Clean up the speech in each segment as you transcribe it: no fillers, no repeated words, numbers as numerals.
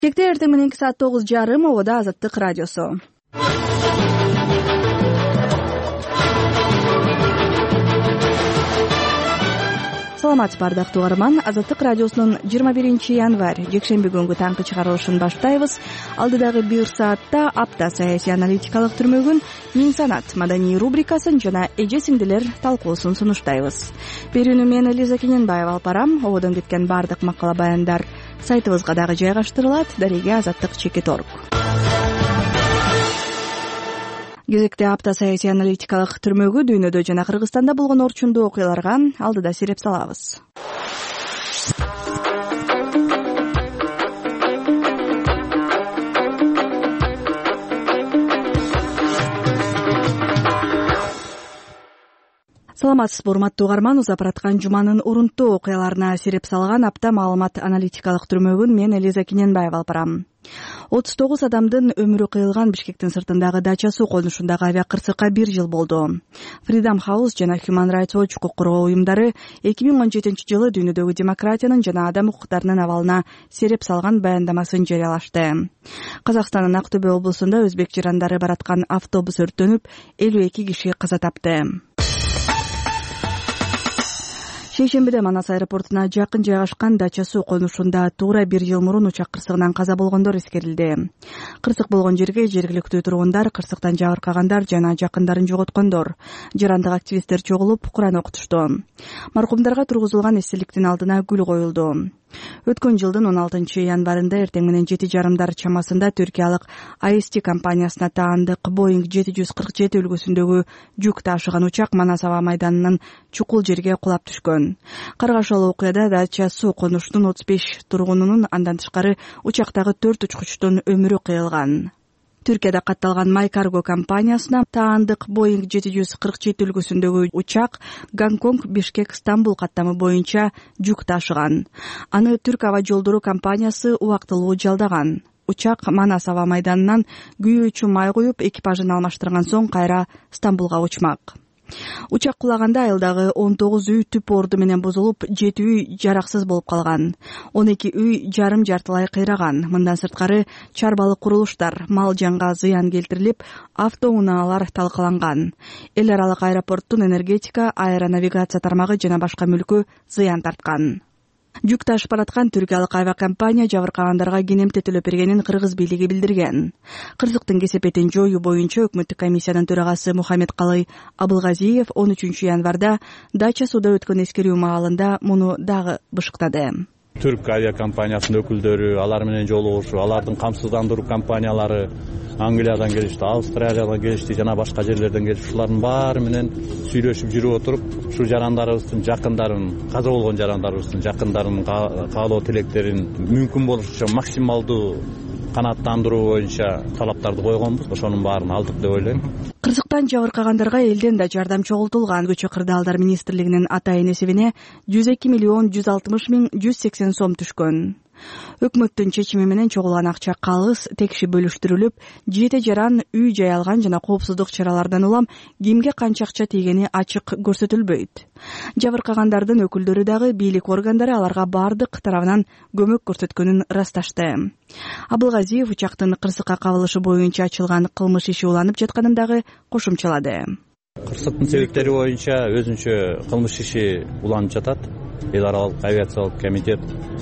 Кекте эртең мененки саат 9:30 Обода Азаттык радиосу. Саламатсызбы ардактуу угарман. Азаттык радиосунун 21 январь жекшемби күнгү таңкы чыгарылышын баштайбыз. Алдыдагы 1 саатта апта саясий аналитикалык түрмөгүн, Миң санат маданий рубрикасын жана эже сиңдилер талкуусун сунуштайбыз. Берүүнү мен Элиза Кененбаева алып барам. Ободон кеткен бардык макала баяндар сайтыбызга дагы жайгаштырылат. Дареге Азаттык /org. Кезекте апта саясий аналитикалык түрмөгү дүйнөдө жана Кыргызстанда болгон орчундуу окуяларга алдыда сиреп салабыз. Саламатсызбы урматтуу угарман. Узап бараткан жуманын урунттуу окуяларына сиреп салган апта маалымат аналитикалык түрмөгүн мен Элиза Кененбаева алып барам. 39 адамдын өмүрү кыйылган Бишкектин сыртындагы дача суу конушундагы авиакырсыкка 1 жыл болду. Freedom House жана Human Rights Watch укук коргоо уюмдары 2017-жылы дүйнөдөгү демократиянын жана адам укуктарынын абалына сереп салган баяндамасын жарыялашты. Казакстандын Актөбө облусунда өзбек жарандары бараткан автобус өрттөнүп, 52 киши каза тапты. Шейшембиде Манас аэропортуна жакын жайгашкан дача суу конушунда туура 1 жыл мурун учак кырсыгынан каза болгондор эскерилди. Кырсык болгон жерге жергиликтүү тургундар, кырсыктан жабыркагандар жана жакындарын жоготкондор, жарандык активисттер чогулуп Куран окутушту. Маркумдарга тургузулган эстеликтин алдына гүл коюлду. Өткөн жылдын 16 январында эртең менен 7:30 чамасында түркиялык AST компаниясына таандык Boeing 747 үлгүсүндөгү жүк ташыган учак Манас аба майданынын чукул жерге кулап түшкөн. Каргашалы окуяда дача суу конуштун 35 тургунунун, андан тышкары учактагы 4 учкучтун өмүрү кыйылган. Түркияда катталган My Cargo компаниясына таандык Boeing 747 үлгүсүндөгү учак Гонконг, Бишкек, Стамбул каттамы боюнча жүк ташыган. Аны Түрк аба жолдору компаниясы убактылуу жалдаган. Учак Манас аба майданынан күйүүчү май куюп, экипажын алмаштырган соң кайра Стамбулга учмак. Учак кулаганда айылдагы 19 үй түп орду менен бузулуп, 7 үй жараксыз болуп калган. 12 үй жарым-жартылай кыйраган. Мындан сырткары чарбалык курулуштар, мал жанга зыян келтирилип, автоунааlar талкаланган. Эл аралык аэропорттун энергетика, аэронавигация тармагы жана башка мүлкү зыян тарткан. Жүк ташып бараткан түркиялык авиакомпания жабыркагандарга кенемте төлөп бергенин кыргыз бийлиги билдирген. Кырсыктын кесепетин жоюу боюнча өкмөттүк комиссиянын төрагасы Мухаммедкалый Абылгазиев 13 январда дача сууда өткөн эскерүү маалында муну дагы бышыктады. Түрк авиакомпаниясынын өкүлдөрү, алар менен жолугушуу, алардын камсыздандыруу компаниялары Англиядан келишти, Австралиядан келишти, жана башка жерлерден келип, ушулардын баары менен сүйлөшүп жүрүп отуруп, ушу жарандарыбыздын жакындарын, каза болгон жарандарыбыздын жакындарынын каалоо тилектерин мүмкүн болушунча максималдуу канааттандыруу боюнча талаптарды койгонбуз. Ошонун баарын алдык деп ойлойм. Кырсыктан жабыркагандарга элден да жардам чогултулган. Көчө кырдаалдар министрлигинин атайын эсебине 102.160.180 сом түшкөн. Өкмөттүн чечими менен чогулган акча калыс текши бөлүштүрүлүп, 7 жаран үй жай алган жана коопсуздук чаралардан улам кимге канча акча тийгени ачык көрсөтүлбөйт. Жабыркагандардын өкүлдөрү дагы бийлик органдары аларга бардык тарабынан көмөк көрсөткөнүн ырасташты. Абылгазиев учактын кырсыкка кабылышы боюнча ачылган кылмыш иши уланып жатканын дагы кошумчалады. Кырсыктын себептери боюнча өзүнчө кылмыш иши уланып жатат. Эл аралык авиациялык комитет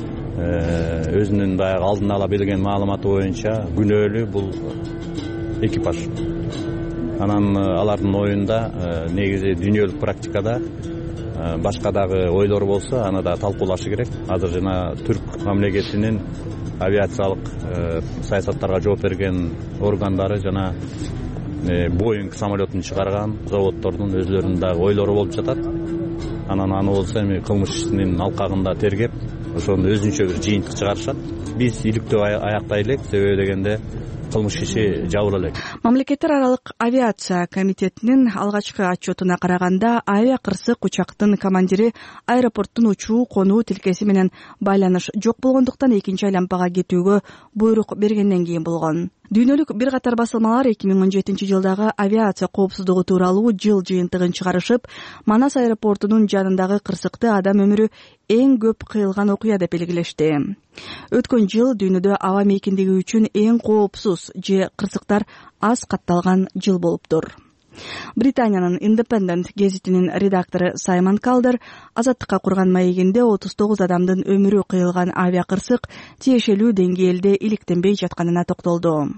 өзүнүн баягы алдын ала берген маалыматы боюнча күнөөлүү бул экипаж. Анан алардын оюнда негизи дүйнөлүк практикада башка дагы ойлор болсо, аны да талкуулашы керек. Азыр жана Түрк мамлекетинин авиациялык саясаттарга жооп берген органдары жана Boeing самолетун чыгарган заводдордун өзлөрүнүн дагы ойлору болуп жатат. Анан аны болсо эми кылмыш ишинин алкагында тергеп, ошону өзүнчө бир жыйынтык чыгарышат. Биз иликтөө аяктайлык, себеби дегенде кылмыш иши жабыла элек. Мамлекеттер аралык авиация комитетинин алгачкы отчетуна караганда, авиакырсык учактын командири аэропорттун учуу конуу тилкеси менен байланыш жок болгондуктан экинчи айлампага кетүүгө буйрук бергенден кийин болгон. Дүйнөлүк бир катар басылмалар 2017 жылдагы авиация коопсуздугу тууралуу жыл жыйынтыгын чыгарышып, Манас аэропортунун жанындагы кырсыкты адам өмүрү эң көп кыйылган окуя деп белгилешти. Өткөн жыл дүйнөдө аба мейкиндиги үчүн эң коопсуз же кырсыктар аз катталган жыл болуптур. Британиянын Independent гезитинин редактору Саймон Калдер Азаттыкка курган маегинде 39 адамдын өмүрү кыйылган авиакырсык тиешелүү деңгээлде иликтенбей жатканына токтолду.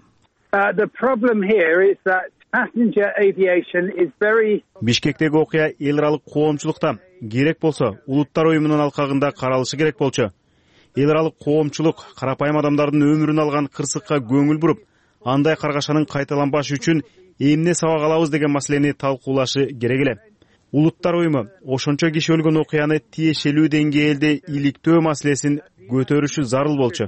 Бишкектеги окуя эл аралык коомчулукта керек болсо улуттар уюмунун алкагында каралышы керек болчу. Эл аралык коомчулук карапайым адамдардын өмүрүн алган кырсыкка көңүл буруп, андай каргашанын кайталанбашы үчүн эмне сабак алабыз деген маселени талкуулашы керек эле. Улуттар уюму ошончо киши өлгөн окуяны тиешелүү деңгээлде иликтөө маселесин көтөрүшү зарыл болчу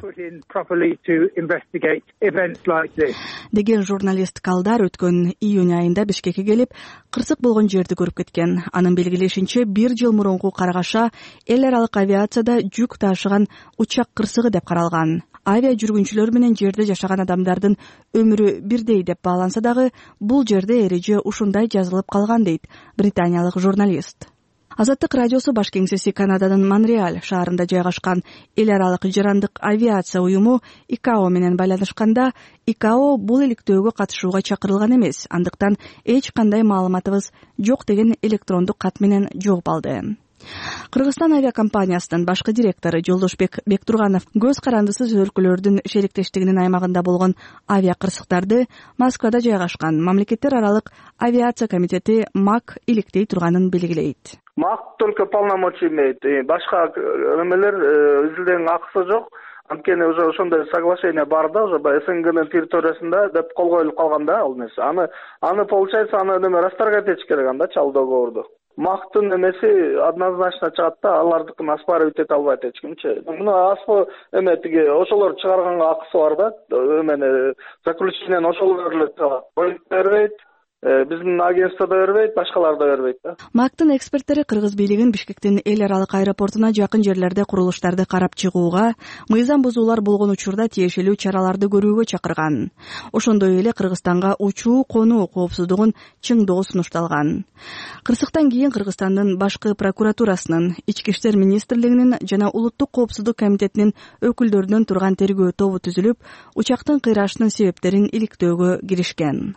деген журналист Калдар өткөн июнь айында Бишкекке келип, кырсык болгон жерди көрүп кеткен. Анын белгилешинче, 1 жыл мурунку каргаша эл аралык авиацияда жүк ташыган учак кырсыгы деп каралган. Авиа жүргүнчүлөр менен жерде жашаган адамдардын өмүрү бирдей деп бааланса дагы, бул жерде эреже ушундай жазылып калган дейт британиялык журналист. Азаттык радиосу баш кеңсеси Канаданын Монреаль шаарында жайгашкан эл аралык жарандык авиация уюму ICAO менен байланышканда, ICAO бул иликтөөгө катышууга чакырылган эмес, андыктан эч кандай маалыматыбыз жок деген электрондук кат менен жооп алды. Кыргызстан авиакомпаниясынын башкы директору Жолдошбек Бектурганов көз карандысыз өлкөлөрдүн шериктештигинин аймагында болгон авиакырсыктарды Москвада жайгашкан мамлекеттер аралык авиация комитети МАК иликтей турганын белгилейт. МАК только полномочий имеет. Башка эмелер изилдөөнүн акысы жок. Анткени уже ошондой соглашение бар да, уже СНГнын территориясында деп кол коюлуп калган да ал нерсе. Аны получается, аны расторгать этиш керек анда чал договорду. МАКтын эмеси однозначно чыгат да, алардыкын оспаривать эте албайт эч кимчи. Муну тиги ошолор чыгарганга акысы бар да, эмени заключениени ошолор эле бербейт. Биздин агентство да бербейт, башкалар да бербейт да. МАКтын эксперттери кыргыз бийлигин Бишкектин эл аралык аэропортуна жакын жерлерде курулуштарды карап чыгууга, мыйзам бузуулар болгон учурда тиешелүү чараларды көрүүгө чакырган. Ошондой эле Кыргызстанга учуу конуу коопсуздугун чыңдоо сунушталган. Кырсыктан кийин Кыргызстандын башкы прокуратурасынын, Ички иштер министрлигинин жана Улуттук коопсуздук комитетинин өкүлдөрүнөн турган тергөө тобу түзүлүп, учактын кыйрашынын себептерин иликтөөгө киришкен.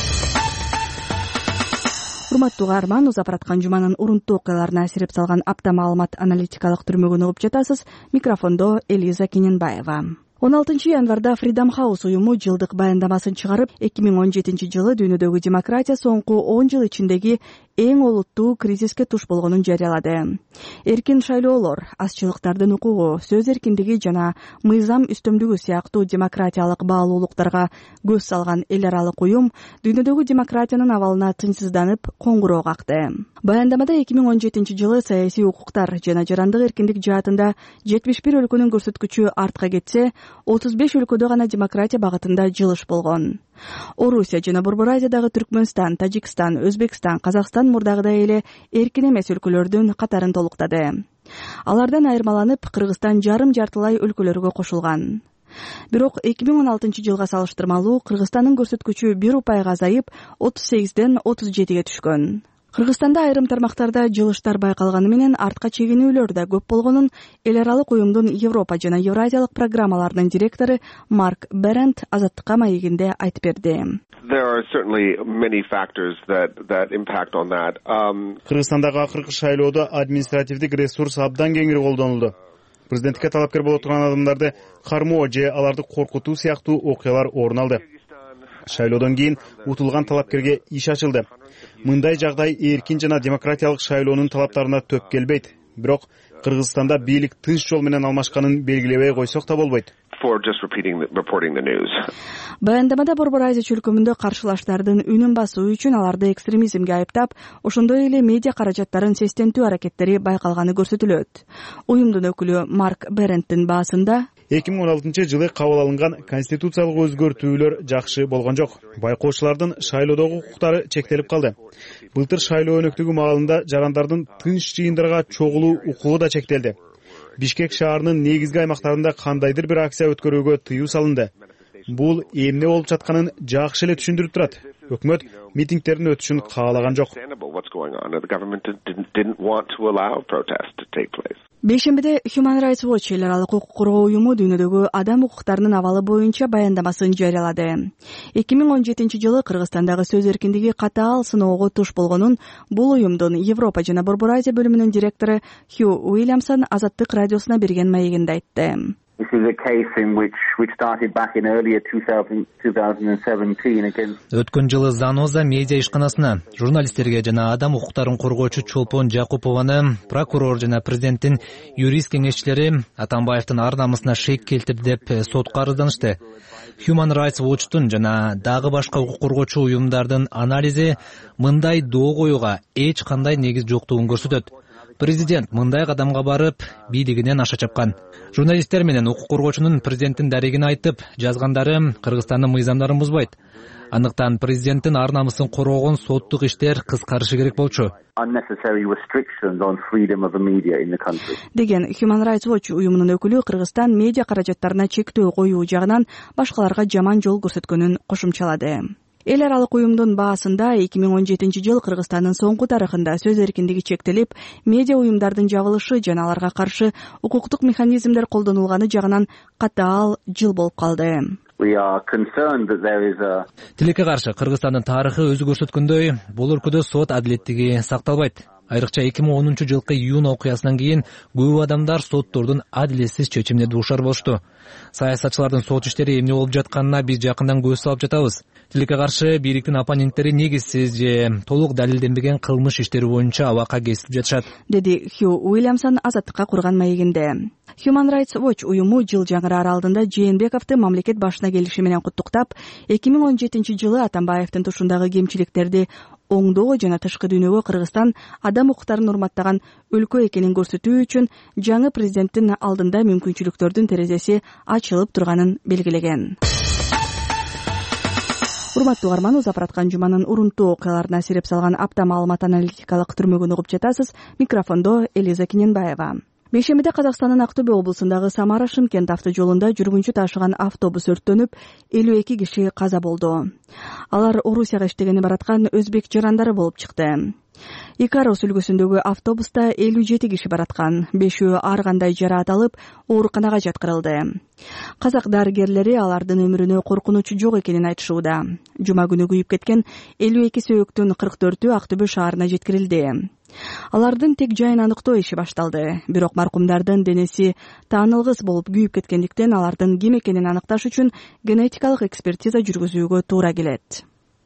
Урматтуу каарман, узап бараткан жуманын урунттуу окуяларына әсирип салган апта маалымат аналитикалык түрмөгүн угуп жатасыз. Микрофондо Элиза Кененбаева. 16 январда Freedom House уюму жылдык баяндамасын чыгарып, 2017 жылы дүйнөдөгү демократия соңку 10 жыл ичиндеги эң олуттуу кризиске туш болгонун жарыялады. Эркин шайлоолор, азчылыктардын укугу, сөз эркиндиги жана мыйзам үстөмдүгү сыяктуу демократиялык баалуулуктарга көз салган эл аралык уюм дүйнөдөгү демократиянын абалына тынчсызданып коңгуроо какты. Баяндамада 2017 жылы саясий укуктар жана жарандык эркиндик жаатында 71 өлкөнүн көрсөткүчү артка кетсе, 35 өлкөдө гана демократия багытында жылыш болгон. Орусия жана Борбор Азиядагы Түркмөнстан, Тажикстан, Өзбекстан, Казакстан мурдагыдай эле эркин эмес өлкөлөрдүн катарын толуктады. Алардан айырмаланып, Кыргызстан жарым-жартылай өлкөлөргө кошулган. Бирок 2016 жылга салыштырмалуу Кыргызстандын көрсөткүчү 1 упайга азайып, 38ден 37ге түшкөн. Кыргызстанда айрым тармактарда жылыштар байкалганы менен артка чегинүүлөр да көп болгонун эл аралык уюмдун Европа жана Евразиялык программаларынын директору Марк Берент Азаттыкка маегинде айтып берди. Кыргызстандагы акыркы шайлоодо административдик ресурс абдан кеңири колдонулду. Президенттикке талапкер боло турган адамдарды кармоо же аларды коркутуу сыяктуу окуялар орун алды. Шайлоодон кийин утулган талапкерге иш ачылды. Мындай жагдай эркин жана демократиялык шайлоонун талаптарына төп келбейт. Бирок Кыргызстанда бийлик тынч жол менен алмашканын белгилебей койсок да болбойт. Баяндамада Борбор Азия чөлкөмүндө каршылаштардын үнүн басуу үчүн аларды экстремизмге айыптап, ошондой эле медиа каражаттарын сестентүү аракеттери байкалганы көрсөтүлөт. Уюмдун өкүлү Марк Беренттин баасында 2016 жылы кабыл алынган конституциялык өзгөртүүлөр жакшы болгон жок. Байкоочулардын шайлоодогу укуктары чектелип калды. Былтыр шайлоо өнөктүгү маалында жарандардын тынч жыйындарга чогулуу укугу да чектелди. Бишкек шаарынын негизги аймактарында кандайдыр бир акция өткөрүүгө тыюу салынды. Бул эмне болуп жатканын жакшы эле түшүндүрүп турат. өкмөт митингдердин өтүшүн каалаган жок. Бейшембиде Human Rights Watch эл аралык укук коргоо уюму дүйнөдөгү адам укуктарынын абалы боюнча баяндамасын жарыялады. 2017 жылы Кыргызстандагы сөз эркиндиги катаал сыноого туш болгонун бул уюмдун Европа жана Борбор Азия бөлүмүнүн директору Хью Уильямсон Азаттык радиосуна берген маегинде айтты. This is a case in which started back in earlier 2017 against. Өткөн жылы Заноза медиа ишканасына журналисттерге жана адам укуктарын коргоочу Чолпон Жакупованы прокурор жана президенттин юрист кеңешчилери Атамбаевдин ар намысына шек келтирди деп сотко арызданышты. Human Rights Watch'тун жана дагы башка укук коргоочу уюмдардын анализи мындай доо коюуга эч кандай негиз жоктугун көрсөтөт. Президент мындай кадамга барып, бийлигинен аша чапкан. Журналисттер менен укук коргоочунун президенттин дарегин айтып, жазгандары Кыргызстандын мыйзамдарын бузбайт. Андыктан президенттин ар намысын коргогон соттук иштер кыскарышы керек болчу. Деген Human Rights Watch уюмунун өкүлү Кыргызстан медиа каражаттарына чектөө коюу жагынан башкаларга жаман жол көрсөткөнүн кошумчалады. Эл аралык уюмдун баасында 2017 жыл Кыргызстандын соңку тарыхында сөз эркиндиги чектелип, медиа уюмдардын жабылышы жана аларга каршы укуктук механизмдер колдонулганы жагынан катаал жыл болуп калды. Тилекке каршы Кыргызстандын тарыхы өзү көрсөткөндөй, бул өлкөдө сот адилеттиги сакталбайт. Айрыкча 2010 жылкы июнь окуясынан кийин көп адамдар соттордун адилетсиз чечимине дуушар болушту. Саясатчылардын сот иштери эмне болуп жатканына биз жакындан көз салып жатабыз. Тилекке каршы бийликтин оппоненттери негизсиз же толук далилденбеген кылмыш иштери боюнча абакка кесип жатышат, деди Хью Уильямсон Азаттыкка курган маегинде. Human Rights Watch уюму жыл жаңыраар алдында Жээнбековду мамлекет башына келиши менен куттуктап, 2017 жылы Атамбаевдин тушундагы кемчиликтерди оңдоо жана тышкы дүйнөгө Кыргызстан адам укуктарын урматтаган өлкө экенин көрсөтүү үчүн жаңы президенттин алдында мүмкүнчүлүктөрдүн терезеси ачылып турганын белгилеген. Урматтуу угарман, узап бараткан жуманын урунттуу окуяларына сереп салган апта маалымат аналитикалык түрмөгүн угуп жатасыз. Микрофондо Элиза Киненбаева. Бейшембиде Казакстандын Актөбө облусундагы Самара-Шымкент автожолунда жүргүнчү ташыган автобус өрттөнүп, 52 киши каза болду. Алар Орусияга иштегени бараткан өзбек жарандары болуп чыкты. Икарус үлгүсүндөгү автобуста 57 киши бараткан, 5-өө ар кандай жараат алып, ооруканага жаткырылды. Казак дарыгерлери алардын өмүрүнө коркунучу жок экенин айтышууда. Жума күнү күйүп кеткен 52 сөйөктүн 44-ү Актөбө шаарына жеткирилди. Алардын тек жайын аныктоо иши башталды. Бирок маркумдардын денеси таанылгыс болуп күйүп кеткендиктен алардын ким экенин аныкташ үчүн генетикалык экспертиза жүргүзүүгө туура келет.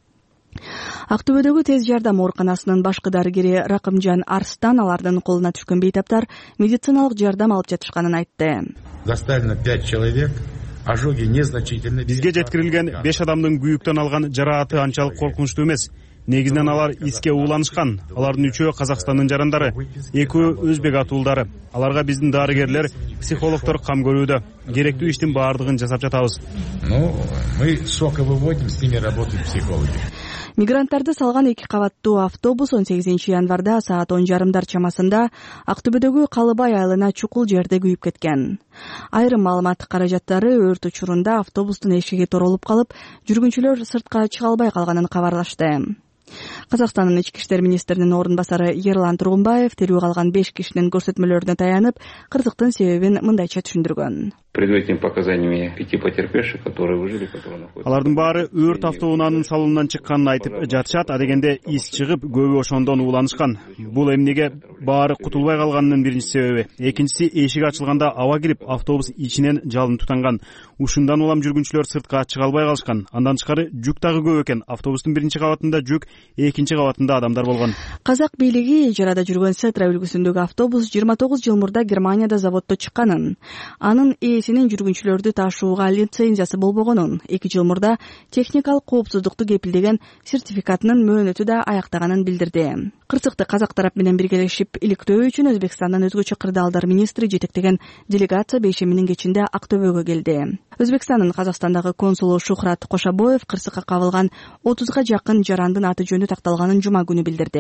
Актөбөдөгү тез жардам ооруканасынын башкы дарыгери Ракымжан Арстан алардын колуна түшкөн бейтаптар медициналык жардам алып жатышканын айтты. Доставлено 5 человек. Ожоги незначительны. Бизге жеткирилген 5 адамдын күйүктөн алган жарааты анчалык коркунучтуу эмес. Негизинен алар иске ууланышкан. Алардын 3-өө Казакстандын жарандары, 2-өө өзбек атуулдары. Аларга биздин дарыгерлер, психологдор кам көрүүдө. Керектүү иштин баардыгын жасап жатабыз. Мы сока выводим, с ними работают психологи. Мигранттарды салган 2 кабаттуу автобус 18 январда саат 10:30 чамасында Актөбөдөгү Калыбай айылына чукул жерде күйүп кеткен. Айрым маалымат каражаттары өрт учурунда автобустун эшиги торолуп калып, жүргүнчүлөр сыртка чыга албай калганын кабарлашты. Казакстандын ички иштер министринин орун басары Ерлан Тургунбаев тирүү калган 5 кишинин көрсөтмөлөрүнө таянып, кырсыктын себебин мындайча түшүндүргөн. Предварительными показаниями 5 потерпевших, которые выжили, которые находятся. Алардын баары өрт автоунаанын салонунан чыкканын айтып жатышат, адегенде ис чыгып, көбү ошондон ууланышкан. Бул эмнеге баары кутулбай калганынын биринчи себеби. Экинчиси, эшик ачылганда аба кирип, автобус ичинен жалын тутанган. Ушундан улам жүргүнчүлөр сыртка чыга албай калышкан. Андан тышкары жүк дагы көп экен. Автобустун биринчи кабатында жүк, экинчи кабатында адамдар болгон. Казак бийлиги ижарада жүргөн Сетра үлгүсүндөгү автобус 29 жыл мурда Германияда заводдо чыкканын, анын ээсинин жүргүнчүлөрдү ташууга лицензиясы болбогонун, 2 жыл мурда техникалык коопсуздукту кепилдеген сертификатынын мөөнөтү да аяктаганын билдирди. Кырсыкты казак тарап менен биргелешип иликтөө үчүн Өзбекстандын өзгөчө кырдаалдар министри жетектеген делегация бейшембинин кечинде Актөбөгө келди. Өзбекстандын Казакстандагы консулу Шухрат Кошобоев кырсыкка кабылган 30га жакын жарандын аты жөнү такталганын жума күнү билдирди.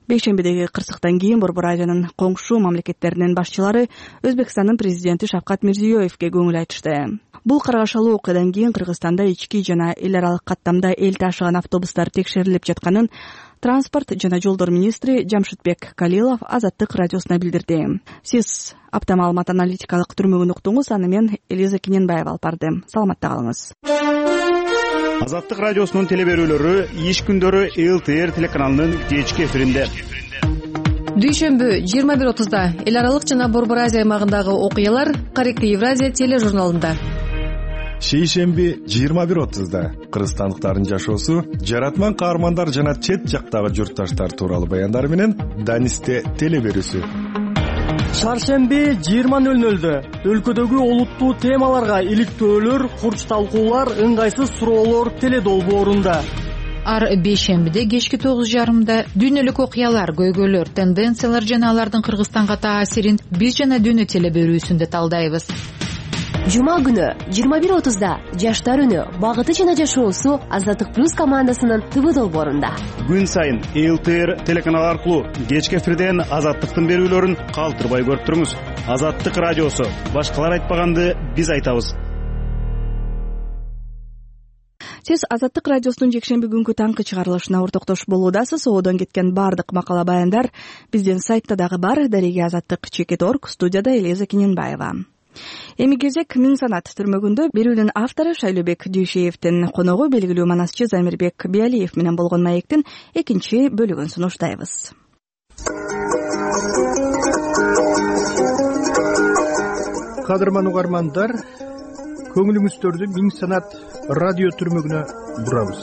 Бейшембидеги кырсыктан кийин Борбор Азиянын коңшу мамлекеттеринин башчылары Өзбекстандын президенти Шавкат Мирзиёевге көңүл айтышты. Бул каргашалуу окуядан кийин Кыргызстанда ички жана эл аралык каттамда эл ташыган автобустар текшерилип жатканын транспорт жана жолдор министри Жамшитбек Калилов Азаттык радиосуна билдирди. Сиз апта маалымат аналитикалык түрмөгүн уктуңуз, аны мен Элиза Кененбаева алып бардым. Саламатта калыңыз. Азаттык радиосунун телеберүүлөрү иш күндөрү ЛТР телеканалынын кечки эфиринде. Дүйшөмбү 21:30-да эл аралык жана Борбор Азия аймагындагы окуялар Каректи Евразия тележурналында. Шейшемби 21:30-да кыргызстандыктардын жашоосу, жаратман каармандар жана чет жактагы журтташтар тууралуу баяндар менен Данисте телеберүүсү. Шаршемби 20:00-дө өлкөдөгү олуттуу темаларга иликтөөлөр, курч талкуулар, ыңгайсыз суроолор теледолбоорунда. Ар бейшембиде кечки 9:30-да дүйнөлүк окуялар, көйгөйлөр, тенденциялар жана алардын Кыргызстанга таасирин биз жана дүйнө телеберүүсүндө талдайбыз. Жума күнү 21:30-да жаштар үнү, багыты жана жашоосу Азаттык плюс командасынын ТВ долбоорунда. Күн сайын ЛТР телеканалы аркылуу кечки эфирден Азаттыктын берүүлөрүн калтырбай көрүп туруңуз. Азаттык радиосу, башкалар айтпаганды биз айтабыз. Сиз Азаттык радиосунун жекшемби күнгү таңкы чыгарылышына ортоктош болуудасыз. Оодон кеткен бардык макала баяндар биздин сайтта дагы бар. Дареги Азаттык ЧК.org, студияда Элиза Кененбаева. Эми кезек Миң санат түрмөгүндө берүүнүн автору Шайлообек Дүйшеевдин коногу белгилүү манасчы Замирбек Биалиев менен болгон маектин экинчи бөлүгүн сунуштайбыз. Кадырман угармандар, көңүлүңүздөрдү Миң санат радио түрмөгүнө бурабыз.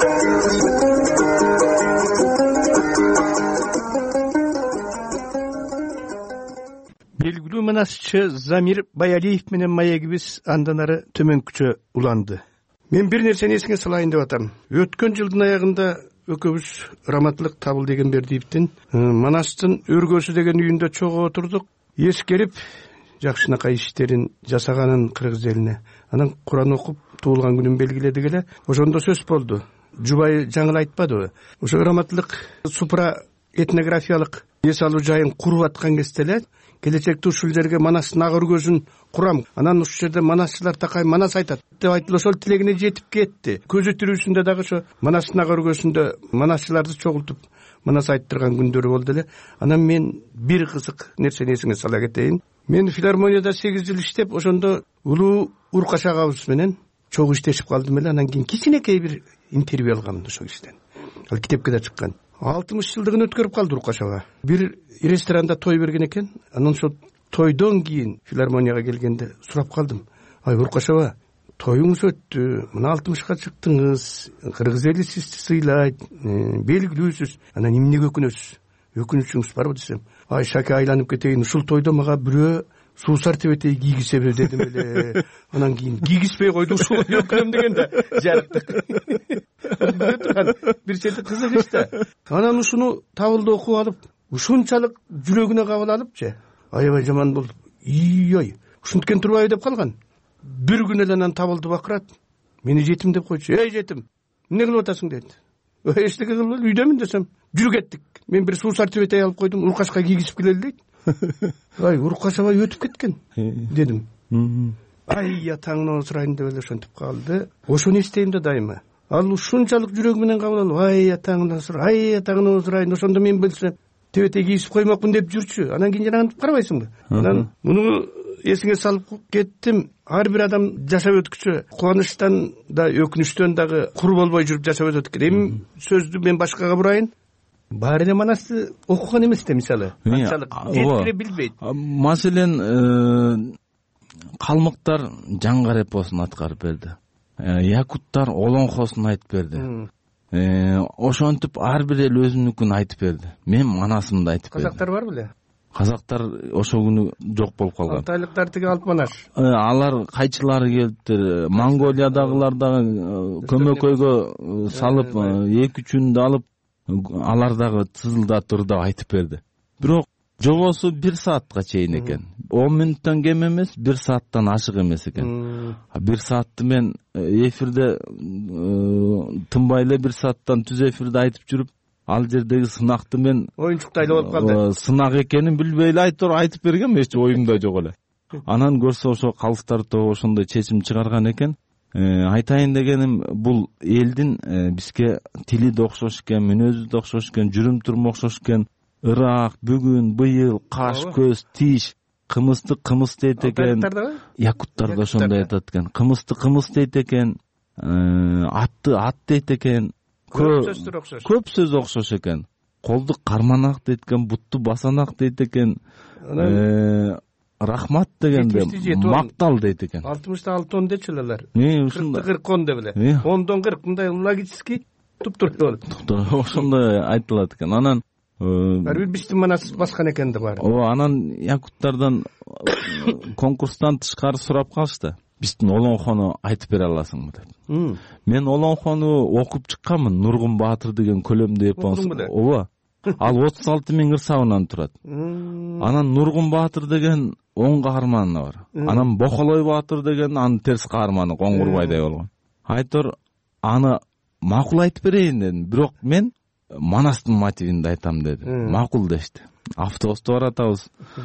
Белгилүү манасчы Замир Биалиев менен маегибиз андан ары төмөнкүчө уланды. Мен бир нерсени эсиңе салайын деп атам. Өткөн жылдын аягында экөөбүз Раматылык Табылдегенбердиевдин Манастын өргөсү деген үйүндө чогуу отурдук. Эскерип, жакшынакай иштерин жасаганын кыргыз элине. Анан Куран окуп туулган күнүн белгиледик эле. Ошондо сөз болду. Жубай жаңыл айтпадыбы? Ошо Раматылык супра этнографиялык эс алуу жайын куруп аткан кезде эле келечекте ушул жерге Манастын ак өргөсүн курам. Анан ушул жерде манасчылар такай Манас айтат деп айтылып, ошол тилегине жетип кетти. Көзү тирүүсүндө дагы ошо Манастын ак өргөсүндө манасчыларды чогултуп Манас айттырган күндөрү болду эле. Анан мен бир кызык нерсени эсиңе сала кетейин. Мен филармонияда 8 жыл иштеп, ошондо улуу Уркаш агабыз менен чогуу иштешип калдым эле. Анан кийин кичинекей бир интервью алгам ошол кишиден. Ал китепке да чыккан. 60 жылдыгын өткөрүп калды Уркаш ага. Бир ресторанда той берген экен. Анан ошо тойдон кийин филармонияга келгенде сурап калдым. Ай Уркаш ага, тоюңуз өттү, мына 60ка чыктыңыз, кыргыз эли сизди сыйлайт, белгилүүсүз. Анан эмнеге өкүнөсүз? Өкүнүчүңүз барбы десем, ай шаке айланып кетейин, ушул тойдо мага бирөө суусар тебетей кийгизеби дедим эле. Анан кийин кийгизбей койду, ушул өкүнөм дегенде жарыктык. Бир чети кызык иш да. Анан ушуну Табылды окуп алып, ушунчалык жүрөгүнө кабыл алыпчы. Аябай жаман болду. Ой, ушинткен турбайбы деп калган. Бир күн эле анан Табылды бакырат. Мени жетим деп койчу. Эй жетим, эмне кылып атасың дейт. Эчтеке кылбайм, үйдөмүн десем, жүрүп кеттик. Мен бир суусар тебетей алып койдум, Уркашка кийгизип келели дейт. Ай, Уркаш аба өтүп кеткен дедим. Ай, атаңын сурайын деп эле ошентип калды. Ошону эстейм да дайыма. Ал ушунчалык жүрөгү менен кабыл алып, ай, атаңын сур, ай, атаңын сурайын, ошондо мен билсем тебетей кийгизип коймокмун деп жүрчү. Анан кийин жанагынтип карабайсыңбы? Анан муну эсиңе салып кеттим. Ар бир адам жашап өткүчө кубанычтан да өкүнүчтөн дагы кур болбой жүрүп жашап өтөт экен. Эми сөздү мен башкага бурайын. Баары эле Манасты окуган эмес да, мисалы. Анчалык жеткире билбейт. Маселен калмыктар жаңгар эпосун аткарып берди. Якуттар олонхосун айтып берди. Ошентип ар бир эл өзүнүкүн айтып берди. Мен Манасымды айтып бердим. Казактар бар беле? Казактар ошол күнү жок болуп калган. Алтайлыктар тиги алып манаш. Алар кайчылары келиптир. Монголиядагылар дагы көмөкөйгө салып, 2-3-үндү алып, алар дагы тызылдатыр деп айтып берди. Бирок жобосу 1 саатка чейин экен. 10 мүнөттөн кем эмес, 1 сааттан ашык эмес экен. 1 саатты мен эфирде тынбай эле 1 сааттан түз эфирде айтып жүрүп, ал жердеги сынакты мен оюнчуктай эле болуп калды. Сынак экенин билбей эле айтып бергем, эч оюмда жок эле. Анан көрсө ошо калыстар тобу ошондой чечим чыгарган экен. Айтайын дегеним, бул элдин бизге тили да окшош экен, мүнөзү да окшош экен, жүрүм туруму окшош экен. Ырак, бүгүн, быйыл, каш, көз, тиш, кымызды кымыз дейт экен. Якуттар да ошондой айтат экен. Кымызды кымыз дейт экен. Атты ат дейт экен. Көп сөз окшош экен. Колду карманак дейт экен, бутту басанак дейт экен. Рахмат дегенде мактал дейт экен. 66 дечи элелер. 40 деп эле. 10дон 40 мындай логический туптур болот. Ошондой айтылат экен. Анан бир биздин манас баскан экен деп бар. Ооба, анан якуттардан конкурстан тышкары сурап калышты. Биздин Олонхону айтып бере аласыңбы деп. Мен Олонхону окуп чыкканмын, Нургун Баатыр деген көлөмдүү эпос. Ооба. Ал 36 000 ырсабынан турат. Анан Нургун Баатыр деген оң каарманы бар. Анан Бохолой Баатыр деген анын терс каарманы, Коңгурбайдай болгон. Айтор аны макул айтып берейин дедим, бирок мен Манастын мотивинде айтам деди. Макул дешти. Автобуста баратабыз.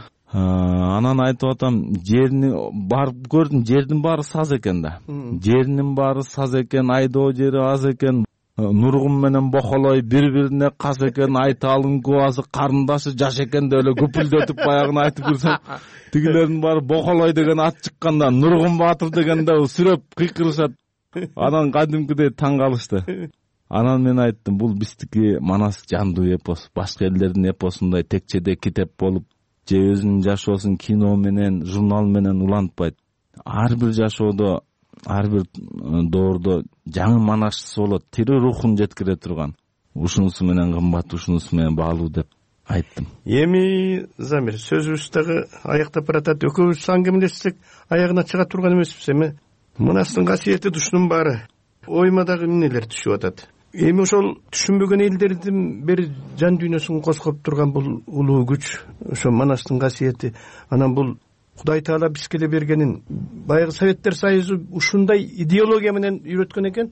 Анан айтып атам, жерни барып көрдүм, жердин баары саз экен да. Жеринин баары саз экен, айдоо жери аз экен. Нургун менен Бохолой бири-бирине кас экен, Айталдын кубасы карындашы жаш экен деп эле күпүлдөтүп баягыны айтып жүрсөм, тигилердин баары Бохолой деген ат чыкканда Нургун Баатыр дегенде сүрөп кыйкырышат. Анан кадимкидей таң калышты. Анан мен айттым, бул биздики Манас жандуу эпос, башка элдердин эпосундай текчеде китеп болуп, же өзүнүн жашоосун кино менен, журнал менен улантпайт. Ар бир жашоодо, ар бир доордо жаңы манашчысы болот, тирүү рухун жеткире турган. Ушунусу менен кымбат, ушунусу менен баалуу деп айттым. Эми Замир, сөзүбүз дагы аяктап баратат. Экөөбүз аңгемелешсек аягына чыга турган эмеспиз эми. Манастын касиети душунун баары оюма дагы эмнелер түшүп атат. Эми ошол түшүнбөгөн элдердин бир жан дүйнөсүн козгоп турган бул улуу күч, ошо Манастын касиети. Анан бул Кудай Таала бизге эле бергенин, баягы Советтер Союзу ушундай идеология менен үйрөткөн экен,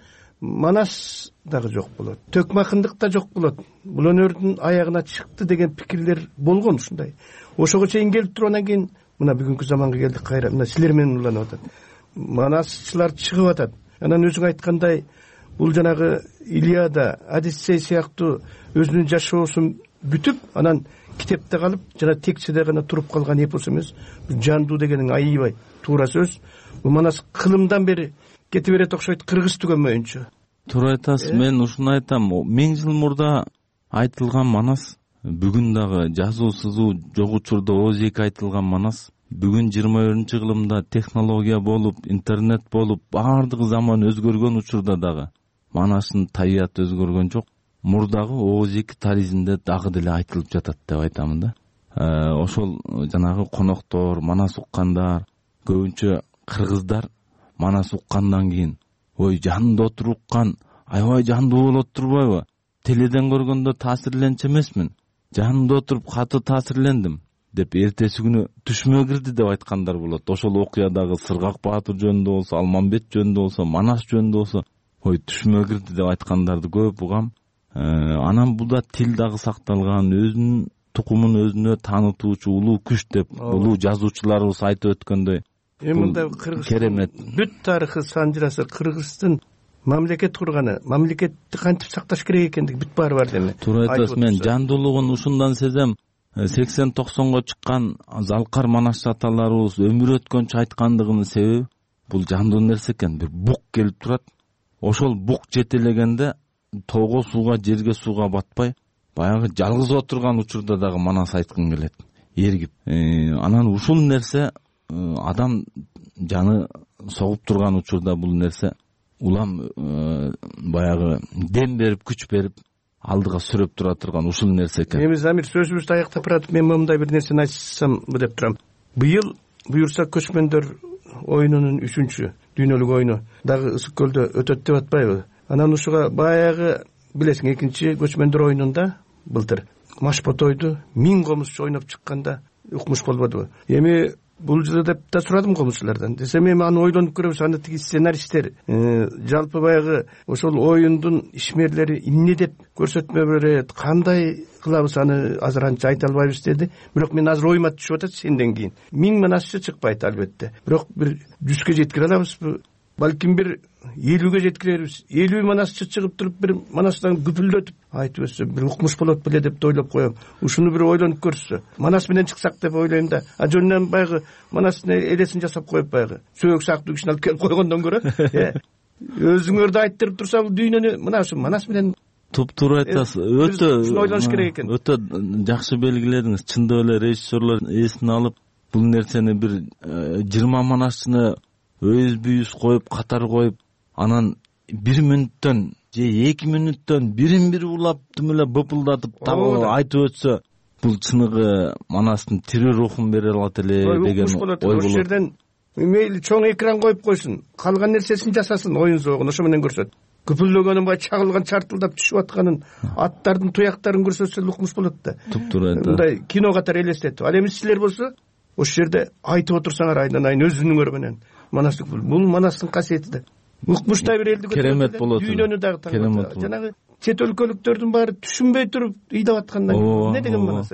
Манас дагы жок болот. Төкмакындык да жок болот. Бул өнөрдүн аягына чыкты деген пикирлер болгон ушундай. Ошого чейин келип туруп анан кийин мына бүгүнкү заманга келдик кайра. Мына силер менен уланып атат. Манасчылар чыгып атат. Анан өзүң айткандай, бул жанагы Илиада, Одиссей сыяктуу өзүнүн жашоосун бүтүп, анан китепте калып, жана текчеде гана туруп калган эпос эмес. Жандуу дегениң айыбай, туура сөз. Бул Манас кылымдан бери кете берет окшойт, кыргыз түгөнмөйүнчө. Туура айтасыз. Мен ушуну айтам. 1000 жыл мурда айтылган Манас, бүгүн дагы жазуу сызуу жок учурда ооз-эки айтылган Манас, бүгүн 21-кылымда технология болуп, интернет болуп, баардыгы заман өзгөргөн учурда дагы Манастын табияты өзгөргөн жок. Мурдагы ооз-эки таризинде дагы деле айтылып жатат деп айтамын да. Ошол жанагы коноктор, Манас уккандар, көбүнчө кыргыздар Манас уккандан кийин, ой, жанында отуруп уккан, аябай жандуу болот турбайбы? Теледен көргөндө таасирленчү эмесмин. Жанында отуруп каты таасирлендим деп эртеси күнү түшүмө кирди деп айткандар болот. Ошол окуядагы Сыргак Баатыр жөнүндө болсо, Алмамбет жөнүндө болсо, Манас жөнүндө болсо, ой, түшүмө кирди деп айткандарды көп угам. Анан бул да тил дагы сакталган, өзүнүн тукумун өзүнө таанытуучу улуу күч деп улуу жазуучуларыбыз айтып өткөндөй. Эми мында керемет бүт тарыхы санжырасы, Кыргыздын мамлекет курганы, мамлекетти кантип сакташ керек экендиги бүт баары бар деми. Туура айтасыз. Мен жандуулугун ушундан сезем. 80-90го чыккан залкар манашчы аталарыбыз өмүр өткөнчө айткандыгынын себеби бул жандуу нерсе экен. Бир бук келип турат. Ошол бук жетелегенде тоого сууга, жерге сууга батпай, баягы жалгыз отурган учурда дагы Манас айткын келет. Эргип. Анан ушул нерсе адам жаны согуп турган учурда бул нерсе улам баягы дем берип, күч берип, алдыга сүрөп тура турган ушул нерсе экен. Эми Замир, сөзүбүздү аяктап баратып, мен мындай бир нерсени айтсам деп турам. Быйыл буюрса көчмөндөр оюнунун 3-чү дүйнөлүк оюну дагы Ысык көлдө өтөт деп атпайбы? Анан ушуга баягы билесиң, 2-чи көчмөндөр оюнунда былтыр Машботойду 1000 комузчу ойноп чыкканда укмуш болбодубу? Эми бул жылы деп да сурадым комушчулардан. Десем эми аны ойлонуп көрөбүз, аны тиги сценаристтер жалпы баягы ошол оюндун ишмерлери эмне деп көрсөтмө берет, кандай кылабыз, аны азыр анча айта албайбыз деди. Бирок мен азыр оюма түшүп атат, сенден кийин 1000 манасчы чыкпайт албетте, бирок бир 100ге жеткире алабызбы, балким бир 50ге жеткирербиз. 50 манасчы чыгып туруп бир манастан күпүлдөтүп айтып өтсө бир укмуш болот беле деп да ойлоп коем. Ушуну бир ойлонуп көрсө, манас менен чыксак деп ойлойм да. Жөнүнөн баягы манастын элесин жасап коюп баягы сөөк сактуу кишини алып келип койгондон көрө өзүңөрдү айттырып турса, бул дүйнөнү мына ушу манас менен туптуура айтасыз. Ушуну ойлонуш керек экен. Өтө жакшы белгиледиңиз. Чындап эле режиссерлор эсине алып бул нерсени бир 20 манасчыны өз коюп, катар коюп, анан 1 мүнөттөн же 2 мүнөттөн бирин-бири улап түмөлө быпылдатып табы айтып өтсө, бул чыныгы манастын тирүү рухун бере алат эле деген ой болот. Ошол жерден мейли чоң экран коюп койсун, калган нерсесин жасасын, оюн зоогун ошо менен көрсөт. Күпүлдөгөнүн бай чагылган, чартылдап түшүп атканын, аттардын туяктарын көрсөтсө укмуш болот да. Туптуура айтты. Мындай кино катары элестетип. Ал эми силер болсо ошол жерде айтып отурсаңар айдан айын өзүнүңөр менен. Манастык бул манастын касиети да. Укмуштай бир элди керемет болот. Дүйнөнү дагы таңдап. Жанагы чет өлкөлүктөрдүн баары түшүнбөй туруп ыйдап аткандан эмне деген манас,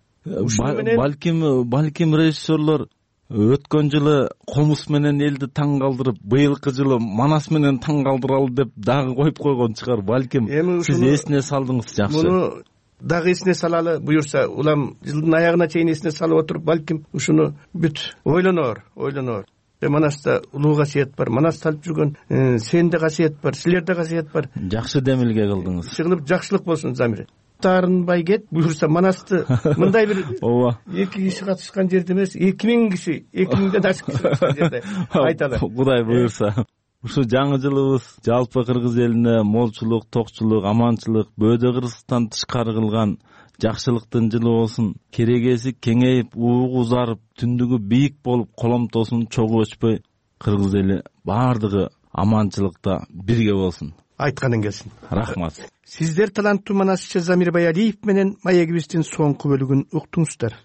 Балким режиссерлор өткөн жылы комус менен элди таң калтырып, быйылкы жылы манас менен таң калтыралы деп дагы коюп койгон чыгар. Балким сиз эсине салдыңыз, жакшы. Муну дагы эсине салалы буюрса, улам жылдын аягына чейин эсине салып отуруп, балким ушуну бүт ойлоноор. Манаста улуу касиет бар, манаста алып жүргөн сенде касиет бар, силерде касиет бар. Жакшы демилге кылдыңыз. Чыгылып жакшылык болсун Замир. Таарынбай кет, буюрса манасты мындай бир 2 киши катышкан жерде эмес, 2000 киши, 2000ден ашык киши катышкан жерде айталы. Кудай буюрса. Ушу жаңы жылыбыз жалпы кыргыз элине молчулук, токчулук, аманчылык, бөөдө Кыргызстан тышкары кылган жакшылыктын жылы болсун. Керегеси кеңейип, уугу узарып, түндүгү бийик болуп, коломтосун чогуу өчпөй, кыргыз эли баардыгы аманчылыкта бирге болсун. Айтканың келсин. Рахмат. Сиздер таланттуу манасчы Замир Баялиев менен маегибиздин соңку бөлүгүн уктуңуздар.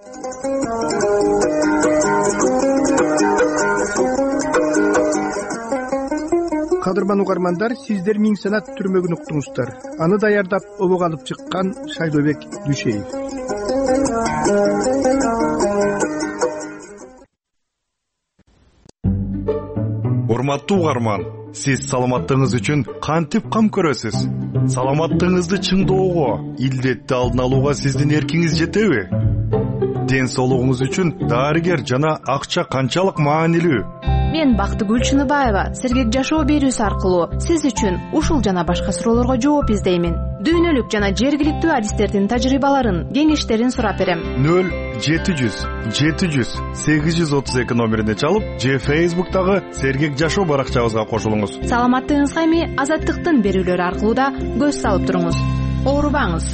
Кадырман угармандар, сиздер Миң санат түрмөгүн уктуңуздар. Аны даярдап обого алып чыккан Шайлообек Дүйшеев. Урматтуу угарман, сиз саламаттыгыңыз үчүн кантип кам көрөсүз? Саламаттыгыңызды чыңдоого, илдетти алдын алууга сиздин эркиңиз жетеби? Ден соолугуңуз үчүн дарыгер жана акча канчалык маанилүү? Мен Бактыгүл Чыныбаева сергек жашоо берүүсү аркылуу сиз үчүн ушул жана башка суроолорго жооп издеймин. Дүйнөлүк жана жергиликтүү адистердин тажрыйбаларын, кеңештерин сурап берем. 0-700-832 номерине чалып, же Facebook'тагы сергек жашоо баракчабызга кошулуңуз. Саламаттыгыңызга эми Азаттыктын берүүлөрү аркылуу да көз салып туруңуз. Оорубаңыз.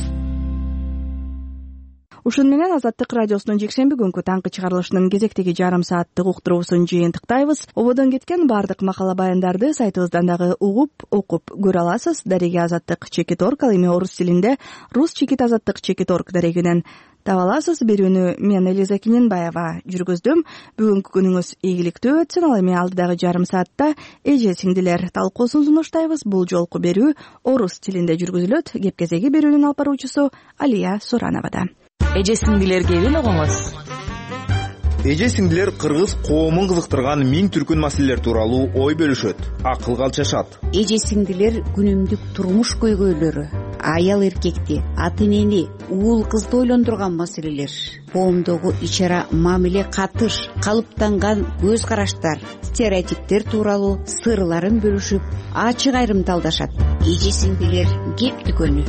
Ушун менен Азаттык радиосунун жекшемби күнкү таңкы чыгарылышынын кезектеги жарым сааттык уктуруусун жыйынтыктайбыз. Ободон кеткен бардык макала баяндарды сайтыбыздан дагы угуп, окуп көрө аласыз. Дареги Азаттык /.org, ал эми орус тилинде rus-azattik.org дарегинен таба аласыз. Берүүнү мен Элиза Кененбаева жүргүздүм. Бүгүнкү күнүңүз ийгиликтүү өтсүн. Ал эми алдыдагы жарым саатта эже сиңдилер талкуусун сунуштайбыз. Бул жолку берүү орус тилинде жүргүзүлөт. Кеп кезеги берүүнүн алып баруучусу Алия Суранова. Эже сиңдилер кебин огуңуз. Эже сиңдилер кыргыз коомун кызыктырган миң түркүн маселелер тууралуу ой бөлүшөт, акыл калчашат. Эже сиңдилер күнүмдүк турмуш көйгөйлөрү, аял эркекти, ата энени, уул кызды ойлондурган маселелер, коомдогу ич-ара мамиле катыш, калыптанган көз караштар, стереотиптер тууралуу сырларын бөлүшүп, ачык айрымталдашат. Эже сиңдилер кеп дүкөнү.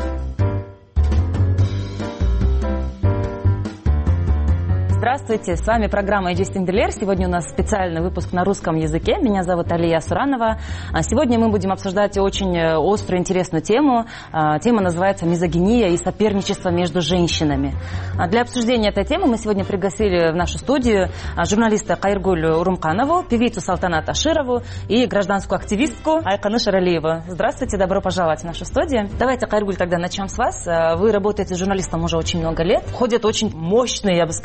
Здравствуйте, с вами программа «Эже сиңдилер». Сегодня у нас специальный выпуск на русском языке. Меня зовут Алия Суранова. Сегодня мы будем обсуждать очень острую, интересную тему. Тема называется «Мизогиния и соперничество между женщинами». Для обсуждения этой темы мы сегодня пригласили в нашу студию журналиста Кайыргуль Урумканову, певицу Салтанат Аширову и гражданскую активистку Айканы Шаралиеву. Здравствуйте, добро пожаловать в нашу студию. Давайте, Кайыргуль, тогда начнем с вас. Вы работаете журналистом уже очень много лет. Ходит очень мощный, я бы сказала, миф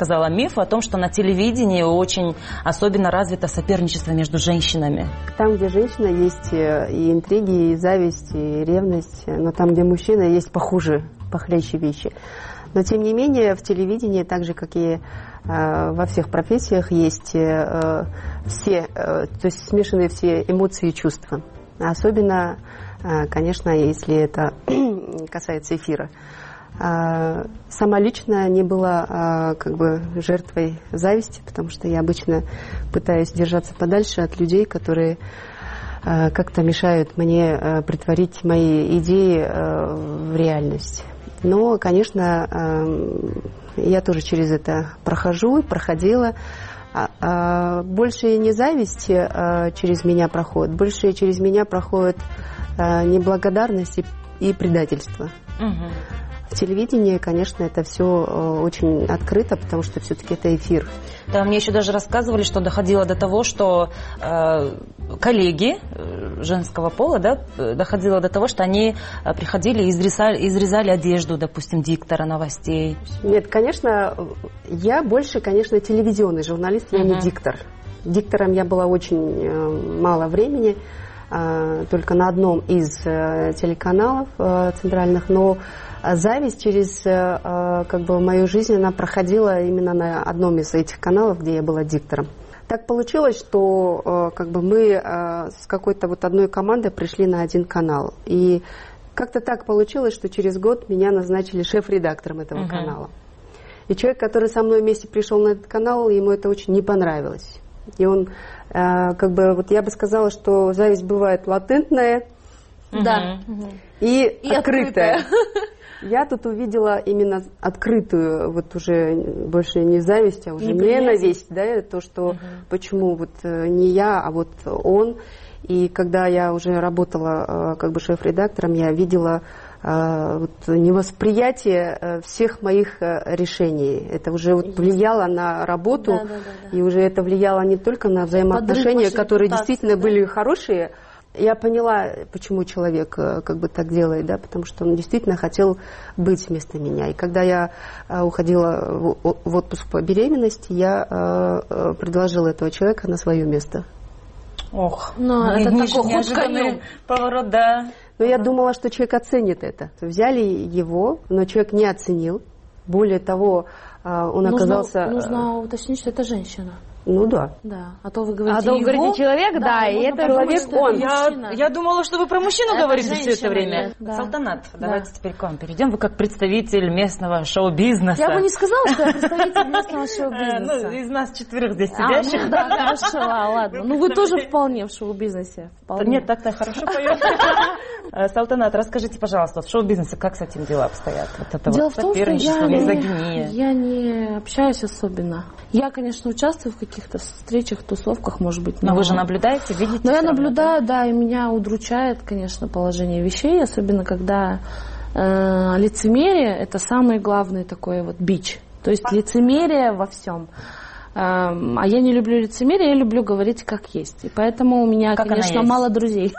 миф о том, что на телевидении очень особенно развито соперничество между женщинами. Там, где женщина, есть и интриги, и зависть, и ревность, но там, где мужчина, есть похлеще вещи. Но, тем не менее, в телевидении, так же, как и во всех профессиях, есть то есть смешанные все эмоции и чувства. Особенно, конечно, если это касается эфира. Сама лично не была жертвой зависти, потому что я обычно пытаюсь держаться подальше от людей, которые как-то мешают мне притворить мои идеи в реальность. Но, конечно, я тоже через это проходила. Больше не зависть через меня проходит, больше через меня проходит неблагодарность и предательство. В телевидении, конечно, это все очень открыто, потому что все-таки это эфир. Да, мне еще даже рассказывали, что доходило до того, что коллеги женского пола, да, доходило до того, что они приходили и изрезали одежду, допустим, диктора новостей. Нет, конечно, я больше, конечно, телевизионный журналист, я не диктор. Диктором я была очень мало времени, только на одном из телеканалов центральных, но зависть через мою жизнь, она проходила именно на одном из этих каналов, где я была диктором. Так получилось, что мы с какой-то одной командой пришли на один канал. И как-то так получилось, что через год меня назначили шеф-редактором этого канала. И человек, который со мной вместе пришел на этот канал, ему это очень не понравилось. И он, я бы сказала, что зависть бывает латентная, и открытая. Я тут увидела именно открытую, уже больше не зависть, а уже ненависть, да, то, что почему не я, а он. И когда я уже работала шеф-редактором, я видела невосприятие всех моих решений. Это уже влияло на работу, и уже это влияло не только на взаимоотношения, которые действительно были хорошие. Я поняла, почему человек так делает, да, потому что он действительно хотел быть вместо меня. И когда я уходила в отпуск по беременности, я предложила этого человека на свое место. Ох, это такой неожиданный поворот, да. Но я думала, что человек оценит это. Взяли его, но человек не оценил. Более того, он оказался... Нужно уточнить, что это женщина. Ну да. Да. А то вы говорите человек, да, и это человек он. Я думала, что вы про мужчину говорите все это время. Салтанат, давайте теперь к вам перейдем. Вы как представитель местного шоу-бизнеса. Я бы не сказала, что я представитель местного шоу-бизнеса. Из нас 4 здесь сидящих. Да, хорошо, ладно. Ну вы тоже вполне в шоу-бизнесе. Нет, так-то хорошо поете. Салтанат, расскажите, пожалуйста, в шоу-бизнесе как с этим дела обстоят? Дело в том, что мизогиния. Я не общаюсь особенно. Я, конечно, участвую в каких-то встречах, тусовках, может быть. Но вы же наблюдаете, видите? Но я наблюдаю, да, и меня удручает, конечно, положение вещей, особенно когда лицемерие – это самый главный такой бич. То есть лицемерие во всем. А я не люблю лицемерие, я люблю говорить как есть. И поэтому у меня, конечно, мало друзей.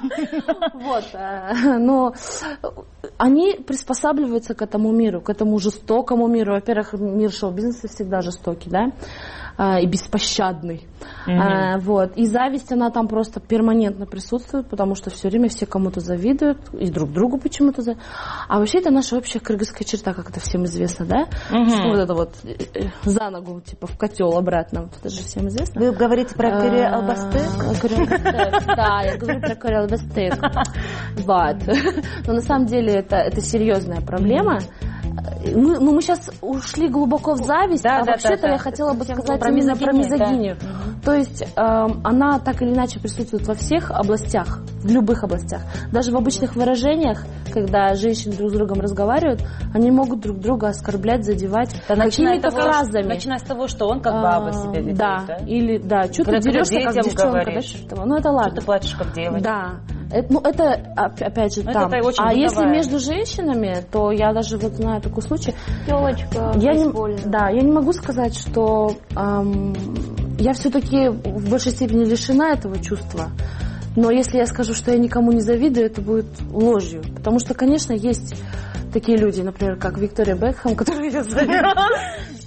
Но они приспосабливаются к этому миру, к этому жестокому миру. Во-первых, мир шоу-бизнеса всегда жестокий, да, и беспощадный. И зависть, она там просто перманентно присутствует, потому что все время все кому-то завидуют, и друг другу почему-то завидуют. А вообще это наша общая кыргызская черта, как это всем известно, да? Это за ногу, в котел обратно. Это же всем известно. Вы говорите про Кюре Албастык? Да, я говорю про Кюре Албастык. Но на самом деле это серьезная проблема. Мы сейчас ушли глубоко в зависть, вообще-то я хотела бы сказать про мизогинию. То есть она так или иначе присутствует во всех областях, в любых областях. Даже в обычных выражениях, когда женщины друг с другом разговаривают, они могут друг друга оскорблять, задевать какими-то фразами. Начиная с того, что он как баба себя ведет. Да, или что ты дерешься как девчонка. Ну это ладно. Что ты плачешь как девочка. Да. Это опять же там. А если между женщинами, то я даже знаю такой случай. Телочка, я не могу сказать, что я все-таки в большей степени лишена этого чувства. Но если я скажу, что я никому не завидую, это будет ложью. Потому что, конечно, есть такие люди, например, как Виктория Бекхэм, которую я знаю,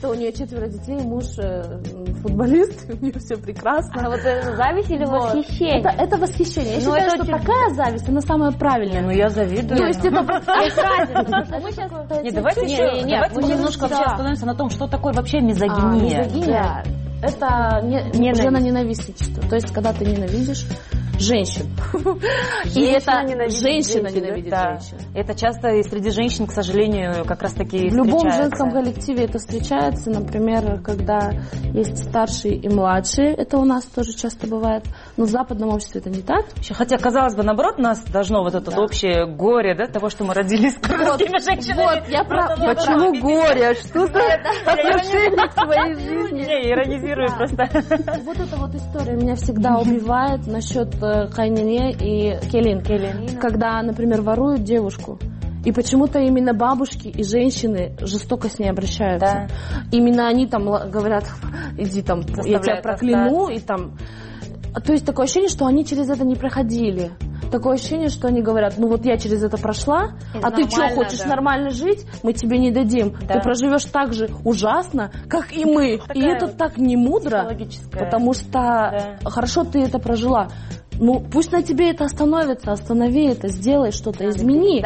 что у нее 4 детей, муж футболист, у нее все прекрасно. А вот это зависть или восхищение? Это восхищение. Я считаю, что такая зависть, она самая правильная. Ну я завидую. То есть это есть разница. Давайте мы немножко вообще остановимся на том, что такое вообще мизогиния. Мизогиния — это женоненавистничество. То есть когда ты ненавидишь женщин. И это женщина ненавидит женщин. Это часто и среди женщин, к сожалению, как раз таки в любом женском коллективе это встречается. Например, когда есть старшие и младшие, это у нас тоже часто бывает. Но в западном обществе это не так. Хотя, казалось бы, наоборот, нас должно вот это общее горе, да, того, что мы родились с красивыми женщинами. Вот, я прав. Почему горе? Что за отношение к своей жизни? Я иронизирую просто. Вот эта вот история меня всегда убивает насчет Кайнине и Келин. Когда, например, воруют девушку, и почему-то именно бабушки и женщины жестоко с ней обращаются. Да. Именно они там говорят, иди там, я тебя прокляну, и там... То есть такое ощущение, что они через это не проходили. Такое ощущение, что они говорят, ну вот я через это прошла, а ты что, хочешь нормально жить? Мы тебе не дадим. Да. Ты проживешь так же ужасно, как и мы. И это так не мудро, потому что хорошо ты это прожила. Ну, пусть на тебе это остановится, останови это, сделай что-то, измени.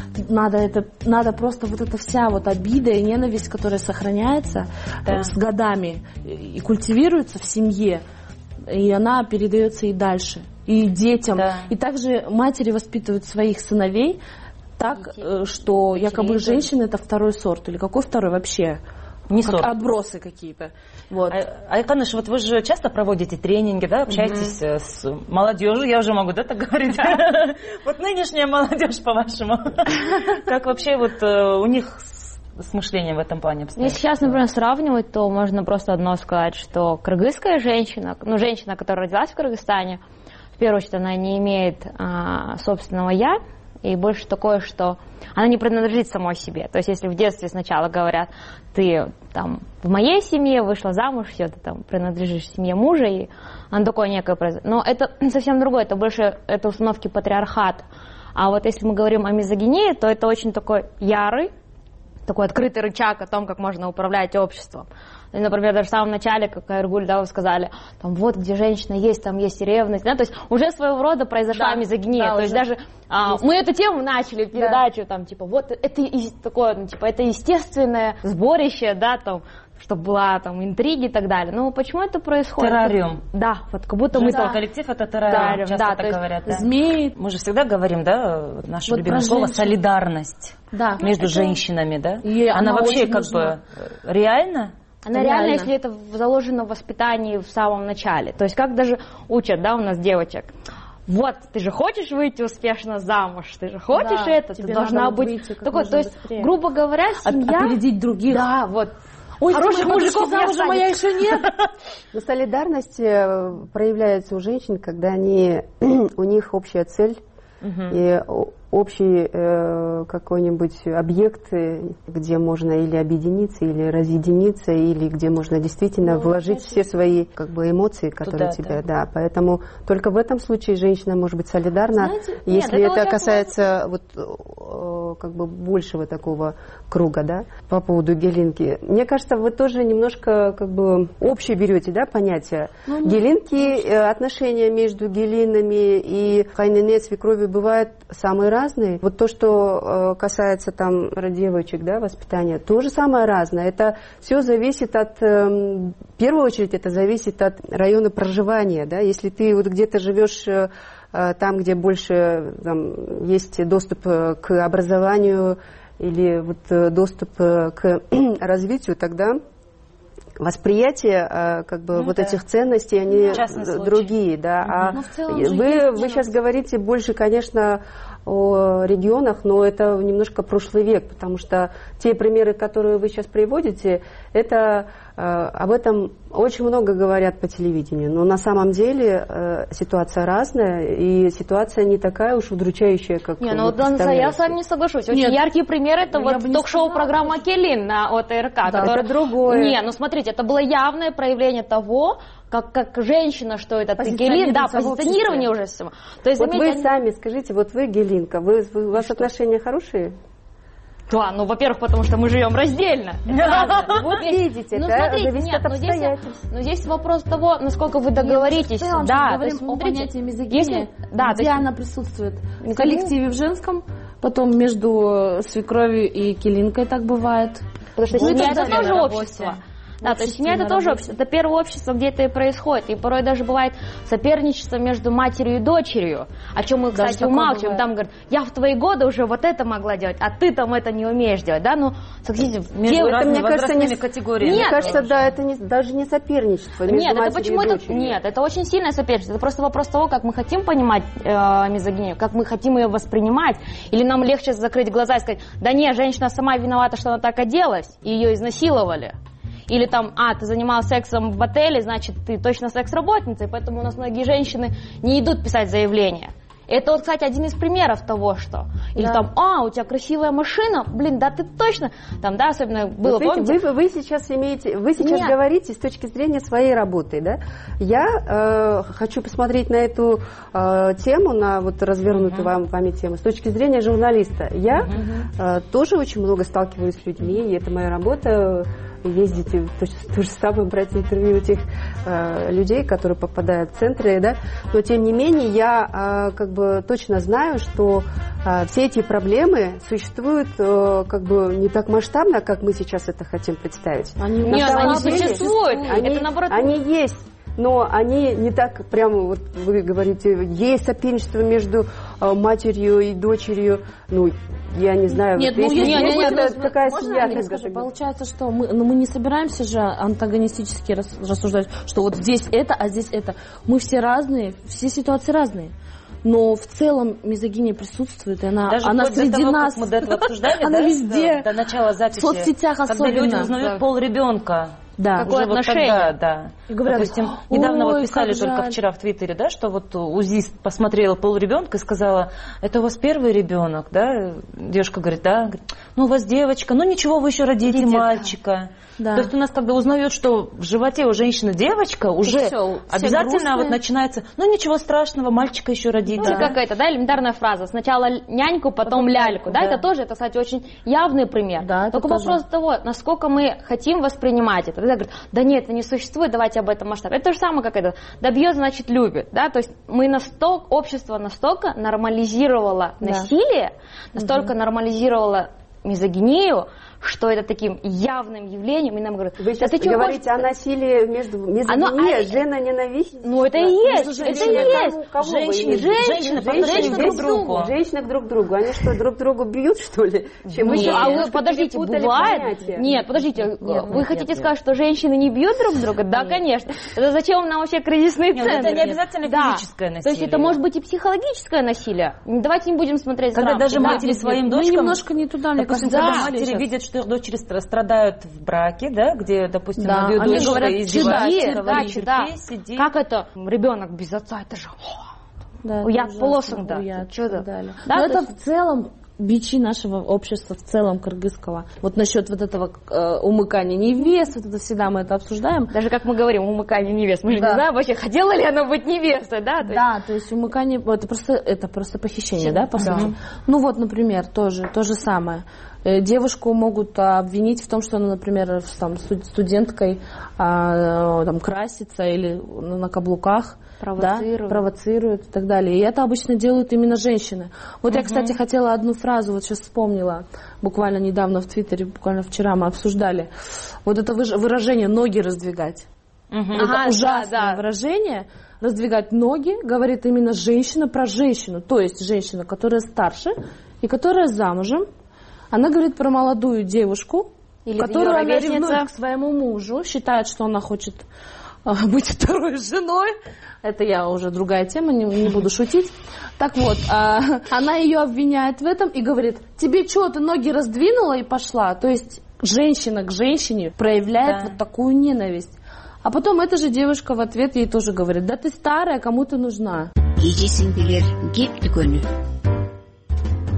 Надо просто вот эта вся вот обида и ненависть, которая сохраняется с годами и культивируется в семье, и она передается и дальше, и детям. Да. И также матери воспитывают своих сыновей так, что якобы женщина — это второй сорт. Или какой второй вообще? Не сорт. Отбросы какие-то. Вот. Айканыш, вот вы же часто проводите тренинги, да, общаетесь с молодежью, я уже могу, да, так говорить? Вот нынешняя молодежь, по-вашему, как вообще вот у них с мышлением в этом плане обстоит? Если сейчас, например, сравнивать, то можно просто одно сказать, что кыргызская женщина, ну, женщина, которая родилась в Кыргызстане, в первую очередь, она не имеет собственного «я», и больше такое, что она не принадлежит самой себе. То есть, если в детстве сначала говорят, ты там в моей семье вышла замуж, все, ты там принадлежишь семье мужа, и она такое некое произойдет. Но это совсем другое, это больше это установки патриархата. А вот если мы говорим о мизогинии, то это очень такой ярый, такой открытый рычаг о том, как можно управлять обществом. И, например, даже в самом начале, как Айргуль, да, вы сказали, там вот где женщина есть, там есть и ревность, да, то есть уже своего рода произошла мизогиния, то есть даже мы эту тему начали, передачу, там, типа, вот это такое, ну, типа, это естественное сборище, да, там, чтобы была там интриги и так далее. Но почему это происходит? Террариум. Да, вот как будто мы... коллектив — это террариум, часто так говорят. Да. Змеи. Мы же всегда говорим, да, наше вот любимое слово солидарность между женщинами, да? Она вообще как бы реальна? Она реально, если это заложено в воспитании в самом начале. То есть как даже учат, да, у нас девочек. Вот, ты же хочешь выйти успешно замуж, ты же хочешь это, ты должна быть такой. То есть, грубо говоря, семья... Опередить других. Да, вот. Ой, хороших мужиков замужа моя еще нет. Но солидарность проявляется у женщин, когда у них общая цель и общий какой-нибудь объект, где можно или объединиться, или разъединиться, или где можно действительно вложить все свои как бы эмоции, которые у тебя, да. Поэтому только в этом случае женщина может быть солидарна, если это касается вот как бы большего такого круга, да. По поводу гелинки, мне кажется, вы тоже немножко как бы общее берете, да, понятие. Гелинки, отношения между гелинами и хайнене, свекрови бывают самые разные. Вот то, что касается там девочек, да, воспитания, тоже самое разное. Это все зависит от, в первую очередь, это зависит от района проживания, да. Если ты вот где-то живешь там, где больше там, есть доступ к образованию или вот доступ к развитию, тогда восприятие как бы вот этих ценностей, они другие, да. А вы сейчас говорите больше, конечно, о регионах, но это немножко прошлый век, потому что те примеры, которые вы сейчас приводите, это об этом очень много говорят по телевидению, но на самом деле ситуация разная, и ситуация не такая уж удручающая, как не, ну, я с вами не соглашусь. Очень яркий пример — это вот ток-шоу программа «Келин» на ОТРК. Да, которое... это другое. Не, ну смотрите, это было явное проявление того, как женщина, что это ты Келин, да, позиционирование уже всего. То есть, вот вы сами скажите, вот вы Гелинка, у вас отношения хорошие? Да, ну, во-первых, потому что мы живем раздельно. Вот видите, да, зависит от обстоятельств. Но здесь вопрос того, насколько вы договоритесь. Да, говорим о понятии мизогинии, где она присутствует в коллективе в женском, потом между свекровью и килинкой так бывает. Потому что семья — это тоже общество. Да, то есть семья — это тоже общество, это первое общество, где это и происходит. И порой даже бывает соперничество между матерью и дочерью, о чем мы, кстати, умалчиваем. Там говорят, я в твои годы уже вот это могла делать, а ты там это не умеешь делать, да? Ну, согласитесь, между разными возрастными категориями. Мне кажется, да, это даже не соперничество между матерью и дочерью. Нет, это очень сильное соперничество. Это просто вопрос того, как мы хотим понимать мизогинию, как мы хотим ее воспринимать. Или нам легче закрыть глаза и сказать, да не, женщина сама виновата, что она так оделась, и ее изнасиловали. Или там, ты занималась сексом в отеле, значит, ты точно секс-работница, и поэтому у нас многие женщины не идут писать заявление. Это вот, кстати, один из примеров того, что... Или там, у тебя красивая машина, блин, да ты точно... Там, да, особенно было, помните? Вы сейчас говорите с точки зрения своей работы, да? Я хочу посмотреть на эту тему, на вот развернутую вами тему, с точки зрения журналиста. Я тоже очень много сталкиваюсь с людьми, и это моя работа, ездить то же самое, брать интервью у тех людей, которые попадают в центры, да? Но, тем не менее, я точно знаю, что все эти проблемы существуют не так масштабно, как мы сейчас это хотим представить. Они существуют. Это, наоборот, они есть. Но они не так прямо, вот вы говорите, есть соперничество между матерью и дочерью, я не знаю. Нет, такая семья. Получается, что мы не собираемся же антагонистически рассуждать, что вот здесь это, а здесь это. Мы все разные, все ситуации разные. Но в целом мизогиния присутствует, и она среди нас. Мы до этого обсуждали, она везде. До начала записи. В соцсетях особенно. Когда люди узнают пол ребенка. Да, какое отношение. Да. И говорят, допустим, недавно писали только вчера в Твиттере, да, что вот УЗИст посмотрела пол ребенка и сказала, это у вас первый ребенок, да? Девушка говорит, да. У вас девочка, ничего, вы еще родите мальчика. Да. То есть у нас, когда узнают, что в животе у женщины девочка, уже все обязательно вот начинается, ничего страшного, мальчика еще родите. Какая-то, элементарная фраза. Сначала няньку, потом ляльку. Да, это тоже, кстати, очень явный пример. Да, только вопрос того, насколько мы хотим воспринимать это. Когда говорят, да нет, это не существует, давайте об этом масштабе. Это то же самое, как это. Да бьет, значит, любит. Да? То есть общество настолько нормализировало насилие, настолько нормализировало мизогинию, что это таким явным явлением, и нам говорят, вы сейчас говорите о насилии между жена-ненависть? Это и есть, это и есть. Женщины друг к другу. Они что, друг другу бьют, что ли? Подождите, бывает? Нет, подождите, вы хотите сказать, что женщины не бьют друг друга? Да, конечно. Это зачем нам вообще кризисные центры? Это не обязательно физическое насилие. То есть это может быть и психологическое насилие. Давайте не будем смотреть когда даже матери своим дочкам... Мы немножко не туда, мне кажется, матери видят, что их дочери страдают в браке, да, где, допустим, они говорят, издеваются, сиди. Как это? Ребенок без отца, это же... Уят полосом, да. Но это в целом бичи нашего общества, в целом кыргызского. Вот насчет вот этого умыкания невест, вот это всегда мы это обсуждаем. Даже как мы говорим, умыкание невест. Мы же не знаем вообще, хотела ли она быть невестой, да? То есть умыкание, это просто похищение, да, по сути? Например, то же самое. Девушку могут обвинить в том, что она, например, студенткой красится или на каблуках. Провоцируют и так далее. И это обычно делают именно женщины. Вот я, кстати, хотела одну фразу, вот сейчас вспомнила, буквально недавно в Твиттере, буквально вчера мы обсуждали. Вот это выражение «ноги раздвигать». Это ужасное выражение. Раздвигать ноги говорит именно женщина про женщину. То есть женщина, которая старше и которая замужем. Она говорит про молодую девушку, которую она ревнует к своему мужу, считает, что она хочет быть второй женой. Это я уже другая тема, не буду шутить. Так вот, она ее обвиняет в этом и говорит, тебе что, ты ноги раздвинула и пошла? То есть женщина к женщине проявляет вот такую ненависть. А потом эта же девушка в ответ ей тоже говорит, да ты старая, кому ты нужна?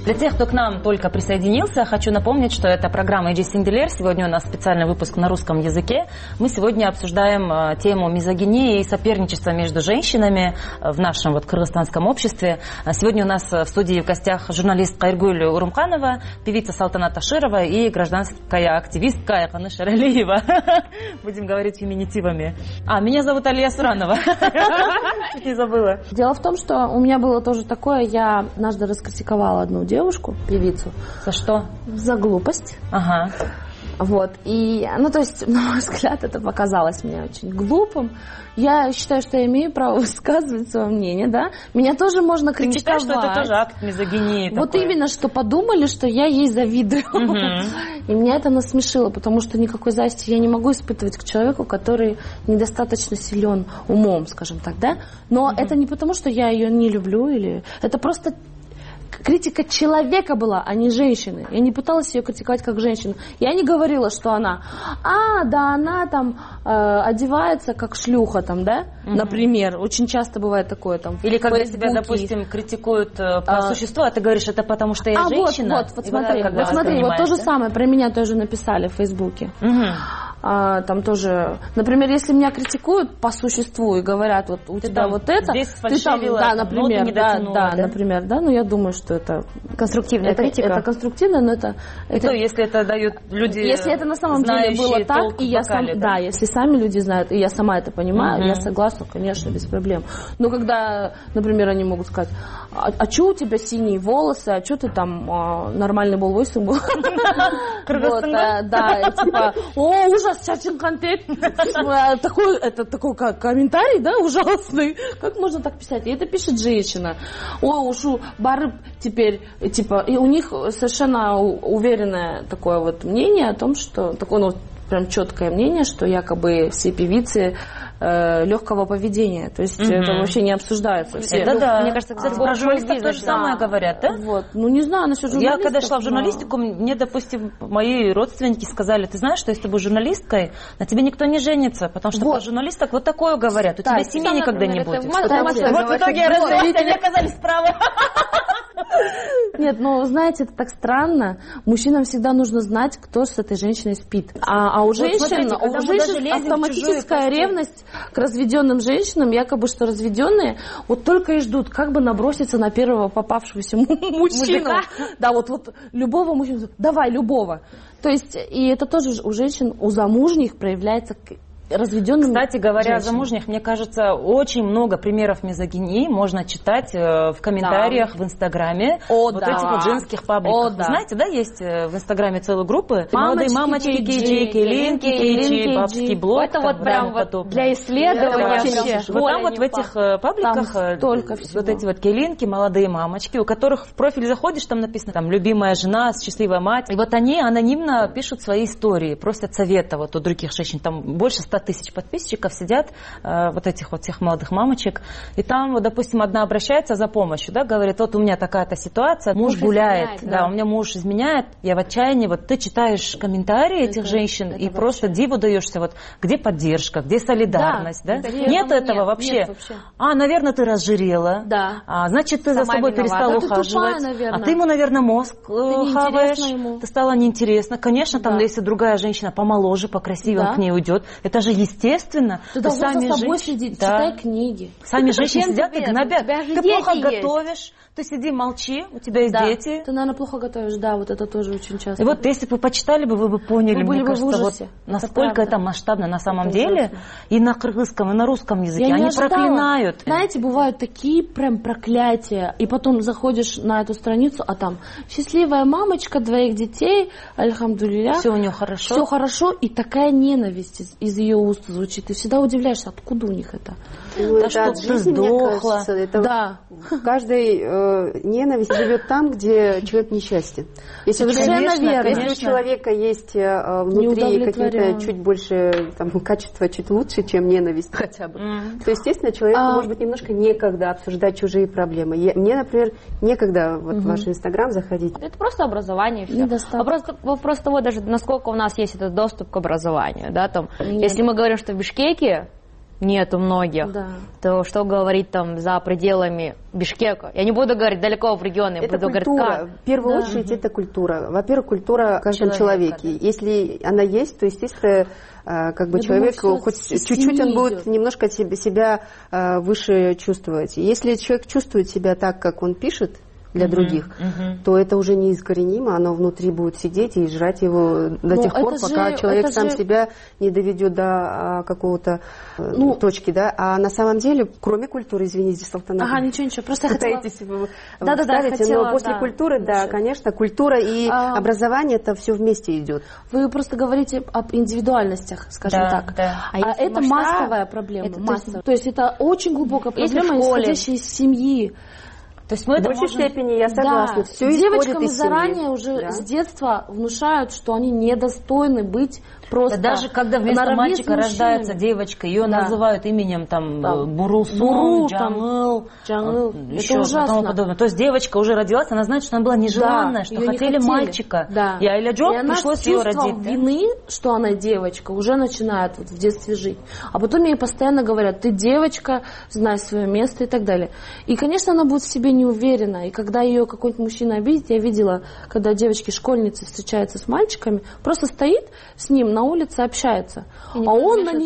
Для тех, кто к нам только присоединился, хочу напомнить, что это программа «Иди Синделер». Сегодня у нас специальный выпуск на русском языке. Мы сегодня обсуждаем тему мизогинии и соперничества между женщинами в нашем кыргызстанском обществе. Сегодня у нас в студии в гостях журналист Кайыргүл Урумканова, певица Салтанат Таширова и гражданская активистка Айканы Шаралиева. Будем говорить феминитивами. Меня зовут Алия Суранова. Чуть не забыла. Дело в том, что у меня было тоже такое, я однажды раскритиковала одну девушку, певицу. За что? За глупость. Ага. И, то есть, на мой взгляд, это показалось мне очень глупым. Я считаю, что я имею право высказывать свое мнение, да. Меня тоже можно критиковать. Ты считаешь, что это тоже акт мизогинии? Вот именно, что подумали, что я ей завидую. И меня это насмешило, потому что никакой зависти я не могу испытывать к человеку, который недостаточно силен умом, скажем так, да. Но это не потому, что я ее не люблю, или это просто критика человека была, а не женщины. Я не пыталась ее критиковать как женщину. Я не говорила, что она, она там одевается как шлюха, там, да, например. Очень часто бывает такое там. Или когда тебя, допустим, критикуют по существу, а ты говоришь, это потому что я женщина. Вот смотри, вот то же самое про меня тоже написали в Фейсбуке. Там тоже, например, если меня критикуют по существу и говорят, вот у тебя вот это, ты там, да, например, например, да, но я думаю, что это конструктивная критика. Это конструктивно, но это если это дают люди, если это на самом деле было так, и я если сами люди знают, и я сама это понимаю, я согласна, конечно, без проблем. Но когда, например, они могут сказать, а что у тебя синие волосы, а что ты там нормальный был войсом был? Да, типа, ужас, чачин контент. Это такой комментарий, да, ужасный. Как можно так писать? И это пишет женщина. Ушу барып теперь, типа, и у них совершенно уверенное такое вот мнение о том, что такое, прям четкое мнение, что якобы все певицы легкого поведения. То есть это вообще не обсуждается. Да. Мне кажется, кстати, про журналистов то же самое говорят, да? Не знаю насчет журналистов. Я когда шла в журналистику, мне, допустим, мои родственники сказали, ты знаешь, что если ты будешь журналисткой, на тебе никто не женится, потому что про журналисток вот такое говорят, у тебя семьи никогда не будет. Вот в итоге я развелась, они оказались правы. Нет, знаете, это так странно. Мужчинам всегда нужно знать, кто с этой женщиной спит. А у женщин автоматическая ревность к разведенным женщинам, якобы, что разведенные вот только и ждут, как бы наброситься на первого попавшегося мужчину. Да, вот любого мужчину. Давай, любого. То есть, и это тоже у женщин, у замужних проявляется разведенным. Кстати говоря, о замужних, мне кажется, очень много примеров мизогинии можно читать в комментариях в Инстаграме. Этих вот женских пабликов. Вы знаете, да, есть в Инстаграме целые группы. Молодые мамочки, кейджи, келинки, кейджи, бабский блог. Это вот прям вот для исследования. Вот там вот в этих пабликах вот эти вот келинки, молодые мамочки, у которых в профиль заходишь, там написано там любимая жена, счастливая мать. И вот они анонимно пишут свои истории, просят совета вот у других женщин. Там больше 100 тысяч подписчиков сидят, вот этих вот всех молодых мамочек, и там, вот, допустим, одна обращается за помощью, да, говорит, вот у меня такая-то ситуация, муж гуляет, да, у меня муж изменяет, я в отчаянии, вот ты читаешь комментарии этих женщин и просто диву даешься, вот где поддержка, где солидарность, да? Нет этого вообще. Наверное, ты разжирела, значит, ты за собой перестала ухаживать, а ты ему, наверное, мозг хаваешь, ты стала неинтересна. Конечно, там, если другая женщина помоложе, покрасивее, он к ней уйдет, это же естественно. Ты должна за собой следить, читай книги. Сами женщины сидят и гнобят. Ты плохо готовишь, ты сиди, молчи, у тебя есть дети. Ты, наверное, плохо готовишь, да, вот это тоже очень часто. И вот если бы вы почитали бы, вы бы поняли, мне кажется, вот насколько это масштабно на самом деле. И на кыргызском, и на русском языке. Они проклинают. Знаете, бывают такие прям проклятия. И потом заходишь на эту страницу, а там счастливая мамочка, 2 детей, альхамдулилля. Все у нее хорошо. Все хорошо, и такая ненависть из ее уст звучит. Ты всегда удивляешься, откуда у них это. Да что ты сдохла. Да. Каждый ненависть живет там, где человек несчастен. Если, если у человека есть внутри какие-то чуть больше качества, чуть лучше, чем ненависть хотя бы, то, естественно, человеку может быть немножко некогда обсуждать чужие проблемы. Мне, например, некогда в ваш Инстаграм заходить. Это просто образование. Вопрос того, даже насколько у нас есть этот доступ к образованию. Да, там, если мы говорим, что в Бишкеке нет у многих, то что говорить там за пределами Бишкека? Я не буду говорить далеко в регионе, я буду говорить как. В первую очередь это культура. Во-первых, культура в каждом человеке. Если она есть, то, естественно, человек, хоть чуть-чуть он будет немножко себя выше чувствовать. Если человек чувствует себя так, как он пишет, для других, то это уже неискоренимо, оно внутри будет сидеть и жрать его до тех пор, пока человек сам себя не доведет до какого-то точки, да. А на самом деле, кроме культуры, извините, Салтанат. Ничего, просто пытаетесь но после культуры, да, конечно, культура и образование, это все вместе идет. Вы просто говорите об индивидуальностях, скажем так. А это массовая проблема. То есть это очень глубокая проблема, исходящая из семьи. То есть в большей степени я согласна. Все девочкам заранее уже с детства внушают, что они недостойны быть просто. Даже когда вместо мальчика рождается девочка, ее называют именем Бурулсун, Джангыл. Это ужасно. То есть девочка уже родилась, она знает, что она была нежеланная, что хотели мальчика. И пришлось ее родить. И она с чувством вины, что она девочка, уже начинает в детстве жить. А потом ей постоянно говорят: ты девочка, знай свое место и так далее. И, конечно, она будет в себе не уверена. И когда ее какой-нибудь мужчина обидит, я видела, когда девочки-школьницы встречаются с мальчиками, просто стоит с ним на улице, общается. А он на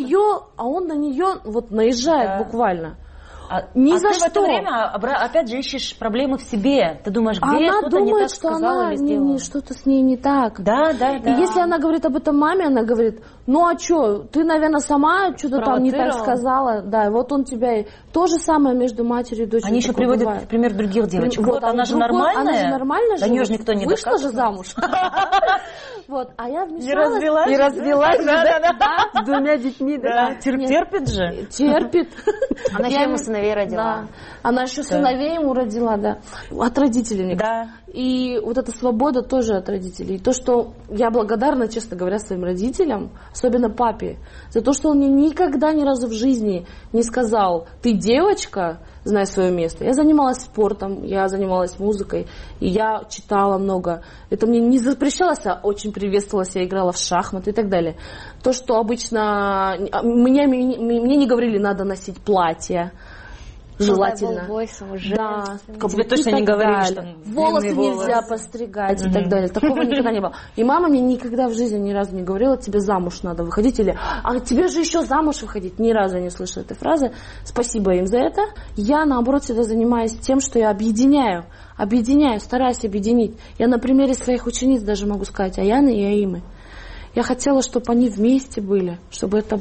нее наезжает буквально. Ни за что. Ты в это время опять же ищешь проблемы в себе. Ты думаешь, где она что-то не так сказала или сделала. Что-то с ней не так. Да. И если она говорит об этом маме, она говорит: ну а что, ты, наверное, сама что-то там не так сказала. Да, вот он тебя... То же самое между матерью и дочерью. Они еще приводят в пример других девочек. Вот она же нормальная. Она же нормальная. Да нее же никто не вышла же замуж. Вот, а я вмешалась. И развелась. Да, с 2 детьми. Терпит же. Терпит. Она еще ему сыновей родила. Да. Она еще сыновей ему родила, да. От родителей. Да. И вот эта свобода тоже от родителей. И то, что я благодарна, честно говоря, своим родителям, особенно папе, за то, что он мне никогда ни разу в жизни не сказал: ты девочка, знай свое место. Я занималась спортом, я занималась музыкой, и я читала много. Это мне не запрещалось, а очень приветствовалось. Я играла в шахматы и так далее. То, что обычно мне не говорили: надо носить платье. Желательно. Да. Тебе точно не говорили, что волосы нельзя постригать и так далее. Такого никогда не было. И мама мне никогда в жизни ни разу не говорила: тебе замуж надо выходить, или а тебе же еще замуж выходить. Ни разу не слышала этой фразы. Спасибо им за это. Я, наоборот, всегда занимаюсь тем, что я объединяю, стараюсь объединить. Я на примере своих учениц даже могу сказать: Аяны и Аимы. Я хотела, чтобы они вместе были, чтобы это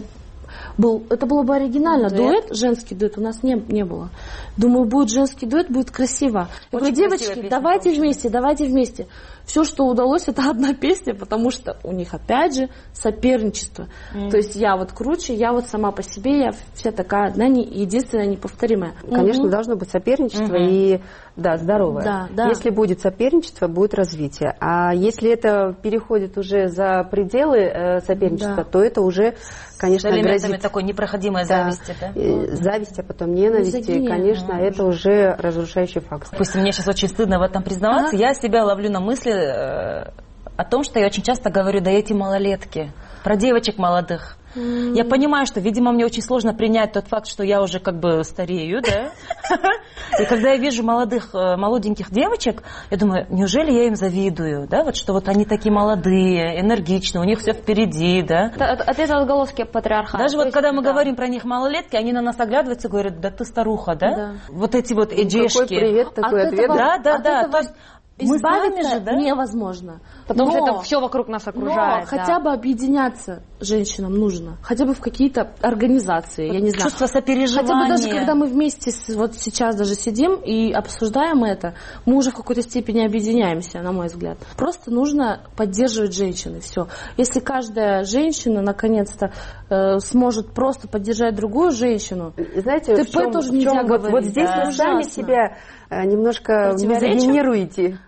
было бы оригинально. Дуэт, женский дуэт у нас не было. Думаю, будет женский дуэт, будет красиво. Я говорю: девочки, давайте вместе. Все, что удалось, это одна песня, потому что у них опять же соперничество. То есть я круче, я сама по себе, я вся такая одна, единственная, неповторимая. Конечно, должно быть соперничество и здоровое. Да. Если будет соперничество, будет развитие. А если это переходит уже за пределы соперничества, то это уже, конечно, грозит такой непроходимой зависти, да? Зависть, а потом ненависти, конечно, это уже разрушающий фактор. Пусть мне сейчас очень стыдно в этом признаваться, я себя ловлю на мысли о том, что я очень часто говорю: да эти малолетки, про девочек молодых. Я понимаю, что, видимо, мне очень сложно принять тот факт, что я уже старею, да? И когда я вижу молоденьких девочек, я думаю: неужели я им завидую, да? Что они такие молодые, энергичные, у них все впереди, да? Это отголоски патриархата. Даже когда мы говорим про них малолетки, они на нас оглядываются и говорят: да ты старуха, да? Вот эти эджешки. Какой привет, такой ответ. Да. То есть избавиться невозможно. Потому что это все вокруг нас окружает. Но хотя бы объединяться женщинам нужно. Хотя бы в какие-то организации, я не знаю. Чувство сопереживания. Хотя бы даже когда мы вместе сейчас даже сидим и обсуждаем это, мы уже в какой-то степени объединяемся, на мой взгляд. Просто нужно поддерживать женщин, и все. Если каждая женщина наконец-то сможет просто поддержать другую женщину, знаете, ТП тоже нельзя говорить. Вот здесь мы сами себя немножко мизогинируете.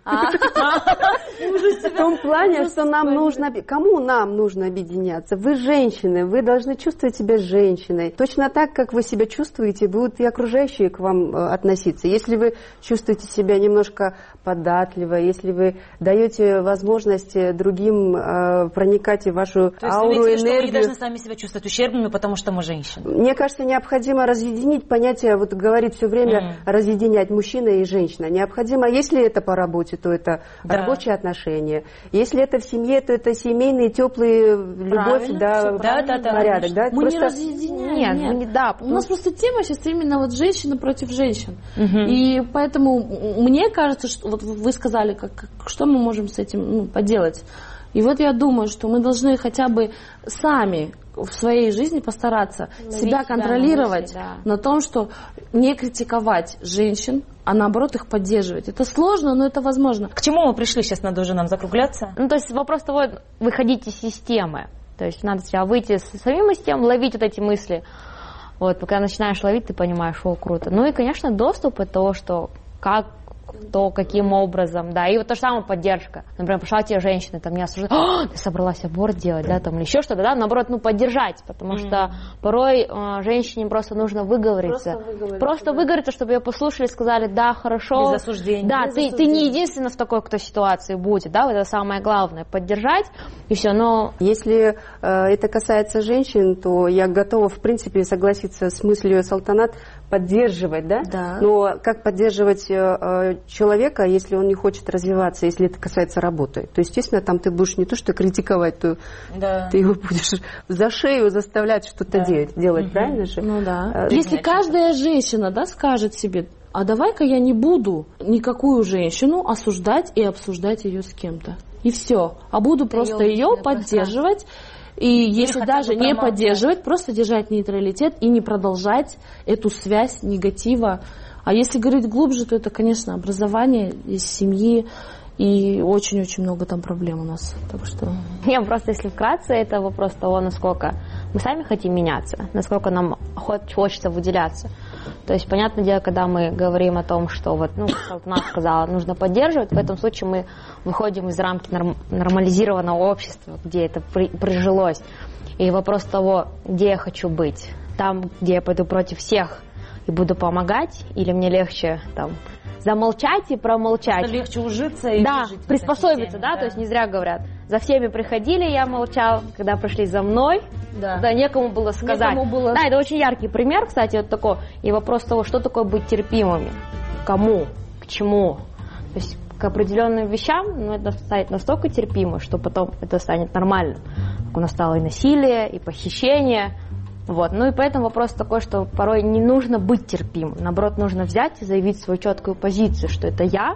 В том плане, что нам нужно... Кому нам нужно объединяться? Вы женщины, вы должны чувствовать себя женщиной. Точно так, как вы себя чувствуете, будут и окружающие к вам относиться. Если вы чувствуете себя немножко податливо, если вы даете возможность другим проникать в вашу ауру, энергию... То есть вы не должны сами себя чувствовать ущербными, потому что мы женщины? Мне кажется, необходимо разъединить понятие, вот говорит все время, разъединять мужчина и женщина. Необходимо, если это по работе, то это рабочие отношения. Если это в семье, то это семейные, теплые, любовь, порядок. Да? Мы не разъединяем. Нет. У нас просто тема сейчас именно вот женщины против женщин. И поэтому мне кажется, что вот вы сказали, что мы можем с этим поделать. И вот я думаю, что мы должны хотя бы сами в своей жизни постараться себя контролировать на том, что не критиковать женщин, а наоборот их поддерживать. Это сложно, но это возможно. К чему мы пришли? Сейчас надо уже нам закругляться. То есть вопрос того, выходить из системы. То есть надо сначала выйти с самим из системы, ловить вот эти мысли. Вот, пока начинаешь ловить, ты понимаешь, круто. Ну и, конечно, доступ от того, что каким образом, и вот то же самое поддержка. Например, пошла тебе женщина, не осуждать, ты собралась аборт делать, или еще что-то, наоборот, поддержать, потому что порой женщине просто нужно выговориться. Просто выговориться, чтобы ее послушали, сказали, да, хорошо. Без осуждения. Да, ты не единственный в такой ситуации будет, вот это самое главное, поддержать, и все, но... Если это касается женщин, то я готова, в принципе, согласиться с мыслью Салтанат, поддерживать, но как поддерживать человека, если он не хочет развиваться, если это касается работы? То, естественно, там ты будешь не то что критиковать, то ты его будешь за шею заставлять что-то делать, правильно же? Если каждая женщина, скажет себе, а давай-ка я не буду никакую женщину осуждать и обсуждать ее с кем-то. И все. А буду просто ее поддерживать. И если даже не поддерживать, просто держать нейтралитет и не продолжать эту связь негатива. А если говорить глубже, то это, конечно, образование из семьи. И очень-очень много там проблем у нас. Так что... Я просто, если вкратце, это вопрос того, насколько мы сами хотим меняться, насколько нам хочется выделяться. То есть, понятное дело, когда мы говорим о том, что Салтанат сказала, нужно поддерживать, в этом случае мы выходим из рамки нормализированного общества, где это прижилось. И вопрос того, где я хочу быть. Там, где я пойду против всех и буду помогать, или мне легче замолчать и промолчать. Что легче ужиться и жить приспособиться, то есть не зря говорят. За всеми приходили, я молчал, когда пришли за мной, некому было сказать. Да, это очень яркий пример, кстати, вот такой. И вопрос того, что такое быть терпимыми, кому, к чему. То есть к определенным вещам, это станет настолько терпимо, что потом это станет нормальным. У нас стало и насилие, и похищение. И поэтому вопрос такой, что порой не нужно быть терпимым. Наоборот, нужно взять и заявить свою четкую позицию, что это я,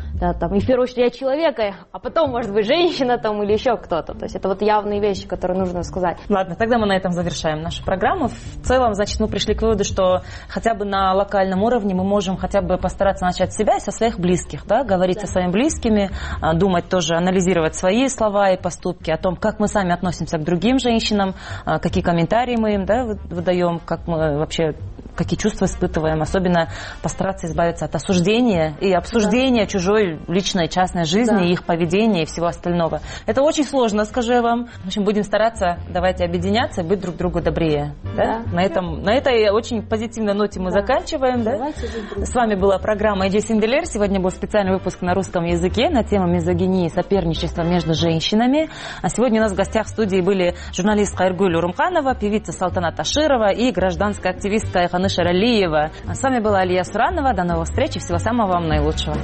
и в первую очередь я человек, а потом, может быть, женщина или еще кто-то. То есть это явные вещи, которые нужно сказать. Ладно, тогда мы на этом завершаем нашу программу. В целом, значит, мы пришли к выводу, что хотя бы на локальном уровне мы можем хотя бы постараться начать с себя и со своих близких, говорить со своими близкими, думать тоже, анализировать свои слова и поступки, о том, как мы сами относимся к другим женщинам, какие комментарии мы им выдаем, как мы вообще, какие чувства испытываем, особенно постараться избавиться от осуждения и обсуждения чужой личной, частной жизни, их поведения и всего остального. Это очень сложно, скажу я вам. В общем, будем стараться, давайте объединяться и быть друг другу добрее. На этой очень позитивной ноте мы заканчиваем. С вами была программа «Эджи Синделер». Сегодня был специальный выпуск на русском языке на тему мизогинии и соперничества между женщинами. А сегодня у нас в гостях в студии были журналистка Айргуль Урумханова, певица Салтанат Аширова и гражданская активистка Айханыш Аралиева. А с вами была Алия Суранова. До новых встреч и всего самого вам наилучшего.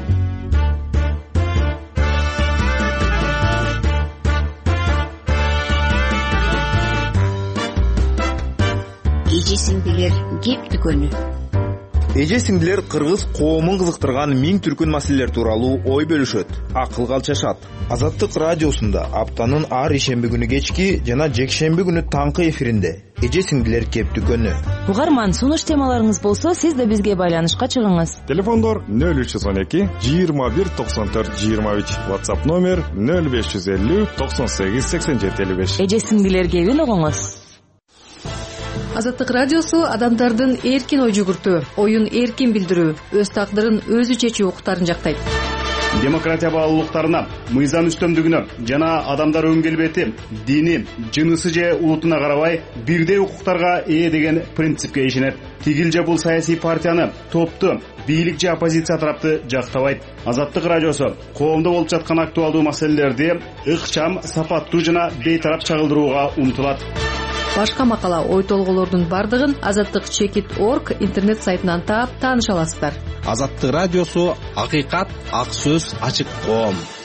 Эже сиңдилер кеп түгөнү. Эже сиңдилер кыргыз коомун кызыктырган миң түркүн маселелер тууралуу ой бөлүшөт, акылга алчашат. Азаттык радиосунда аптанын ар ишемби күнү кечки жана жекшемби күнү таңкы эфиринде эже сиңдилер кеп түгөнү. Угарман, сунуш темаларыңыз болсо, сиз да бизге байланышка чыгыңыз. Телефондор 0312 21 94 23, WhatsApp номер 0550 98 87 55. Эже сиңдилер кебин угуңуз. Азаттык радиосу адамдардын эркин ой жүгүртүү, оюн эркин билдирүү, өз тагдырын өзү чечүү укуктарын жактайт. Демократия баалуулуктарына, мыйзам үстөмдүгүнө жана адамдар өң келбети, дини, жынысы же улутуна карабай бирдей укуктарга ээ деген принципке ишенет. Тигил же бул саясий партияны, топту, бийлик же оппозиция тарапты жактабайт. Азаттык радиосу коомдо болуп жаткан актуалдуу маселелерди ыкчам, сапаттуу жана бейтарап чагылдырууга умтулат. Башка макала, ой толголордун бардыгын azattik.org интернет сайтынан таап тааныша аласыздар. Азаттык радиосу — акыйкат, ак сөз, ачык коом.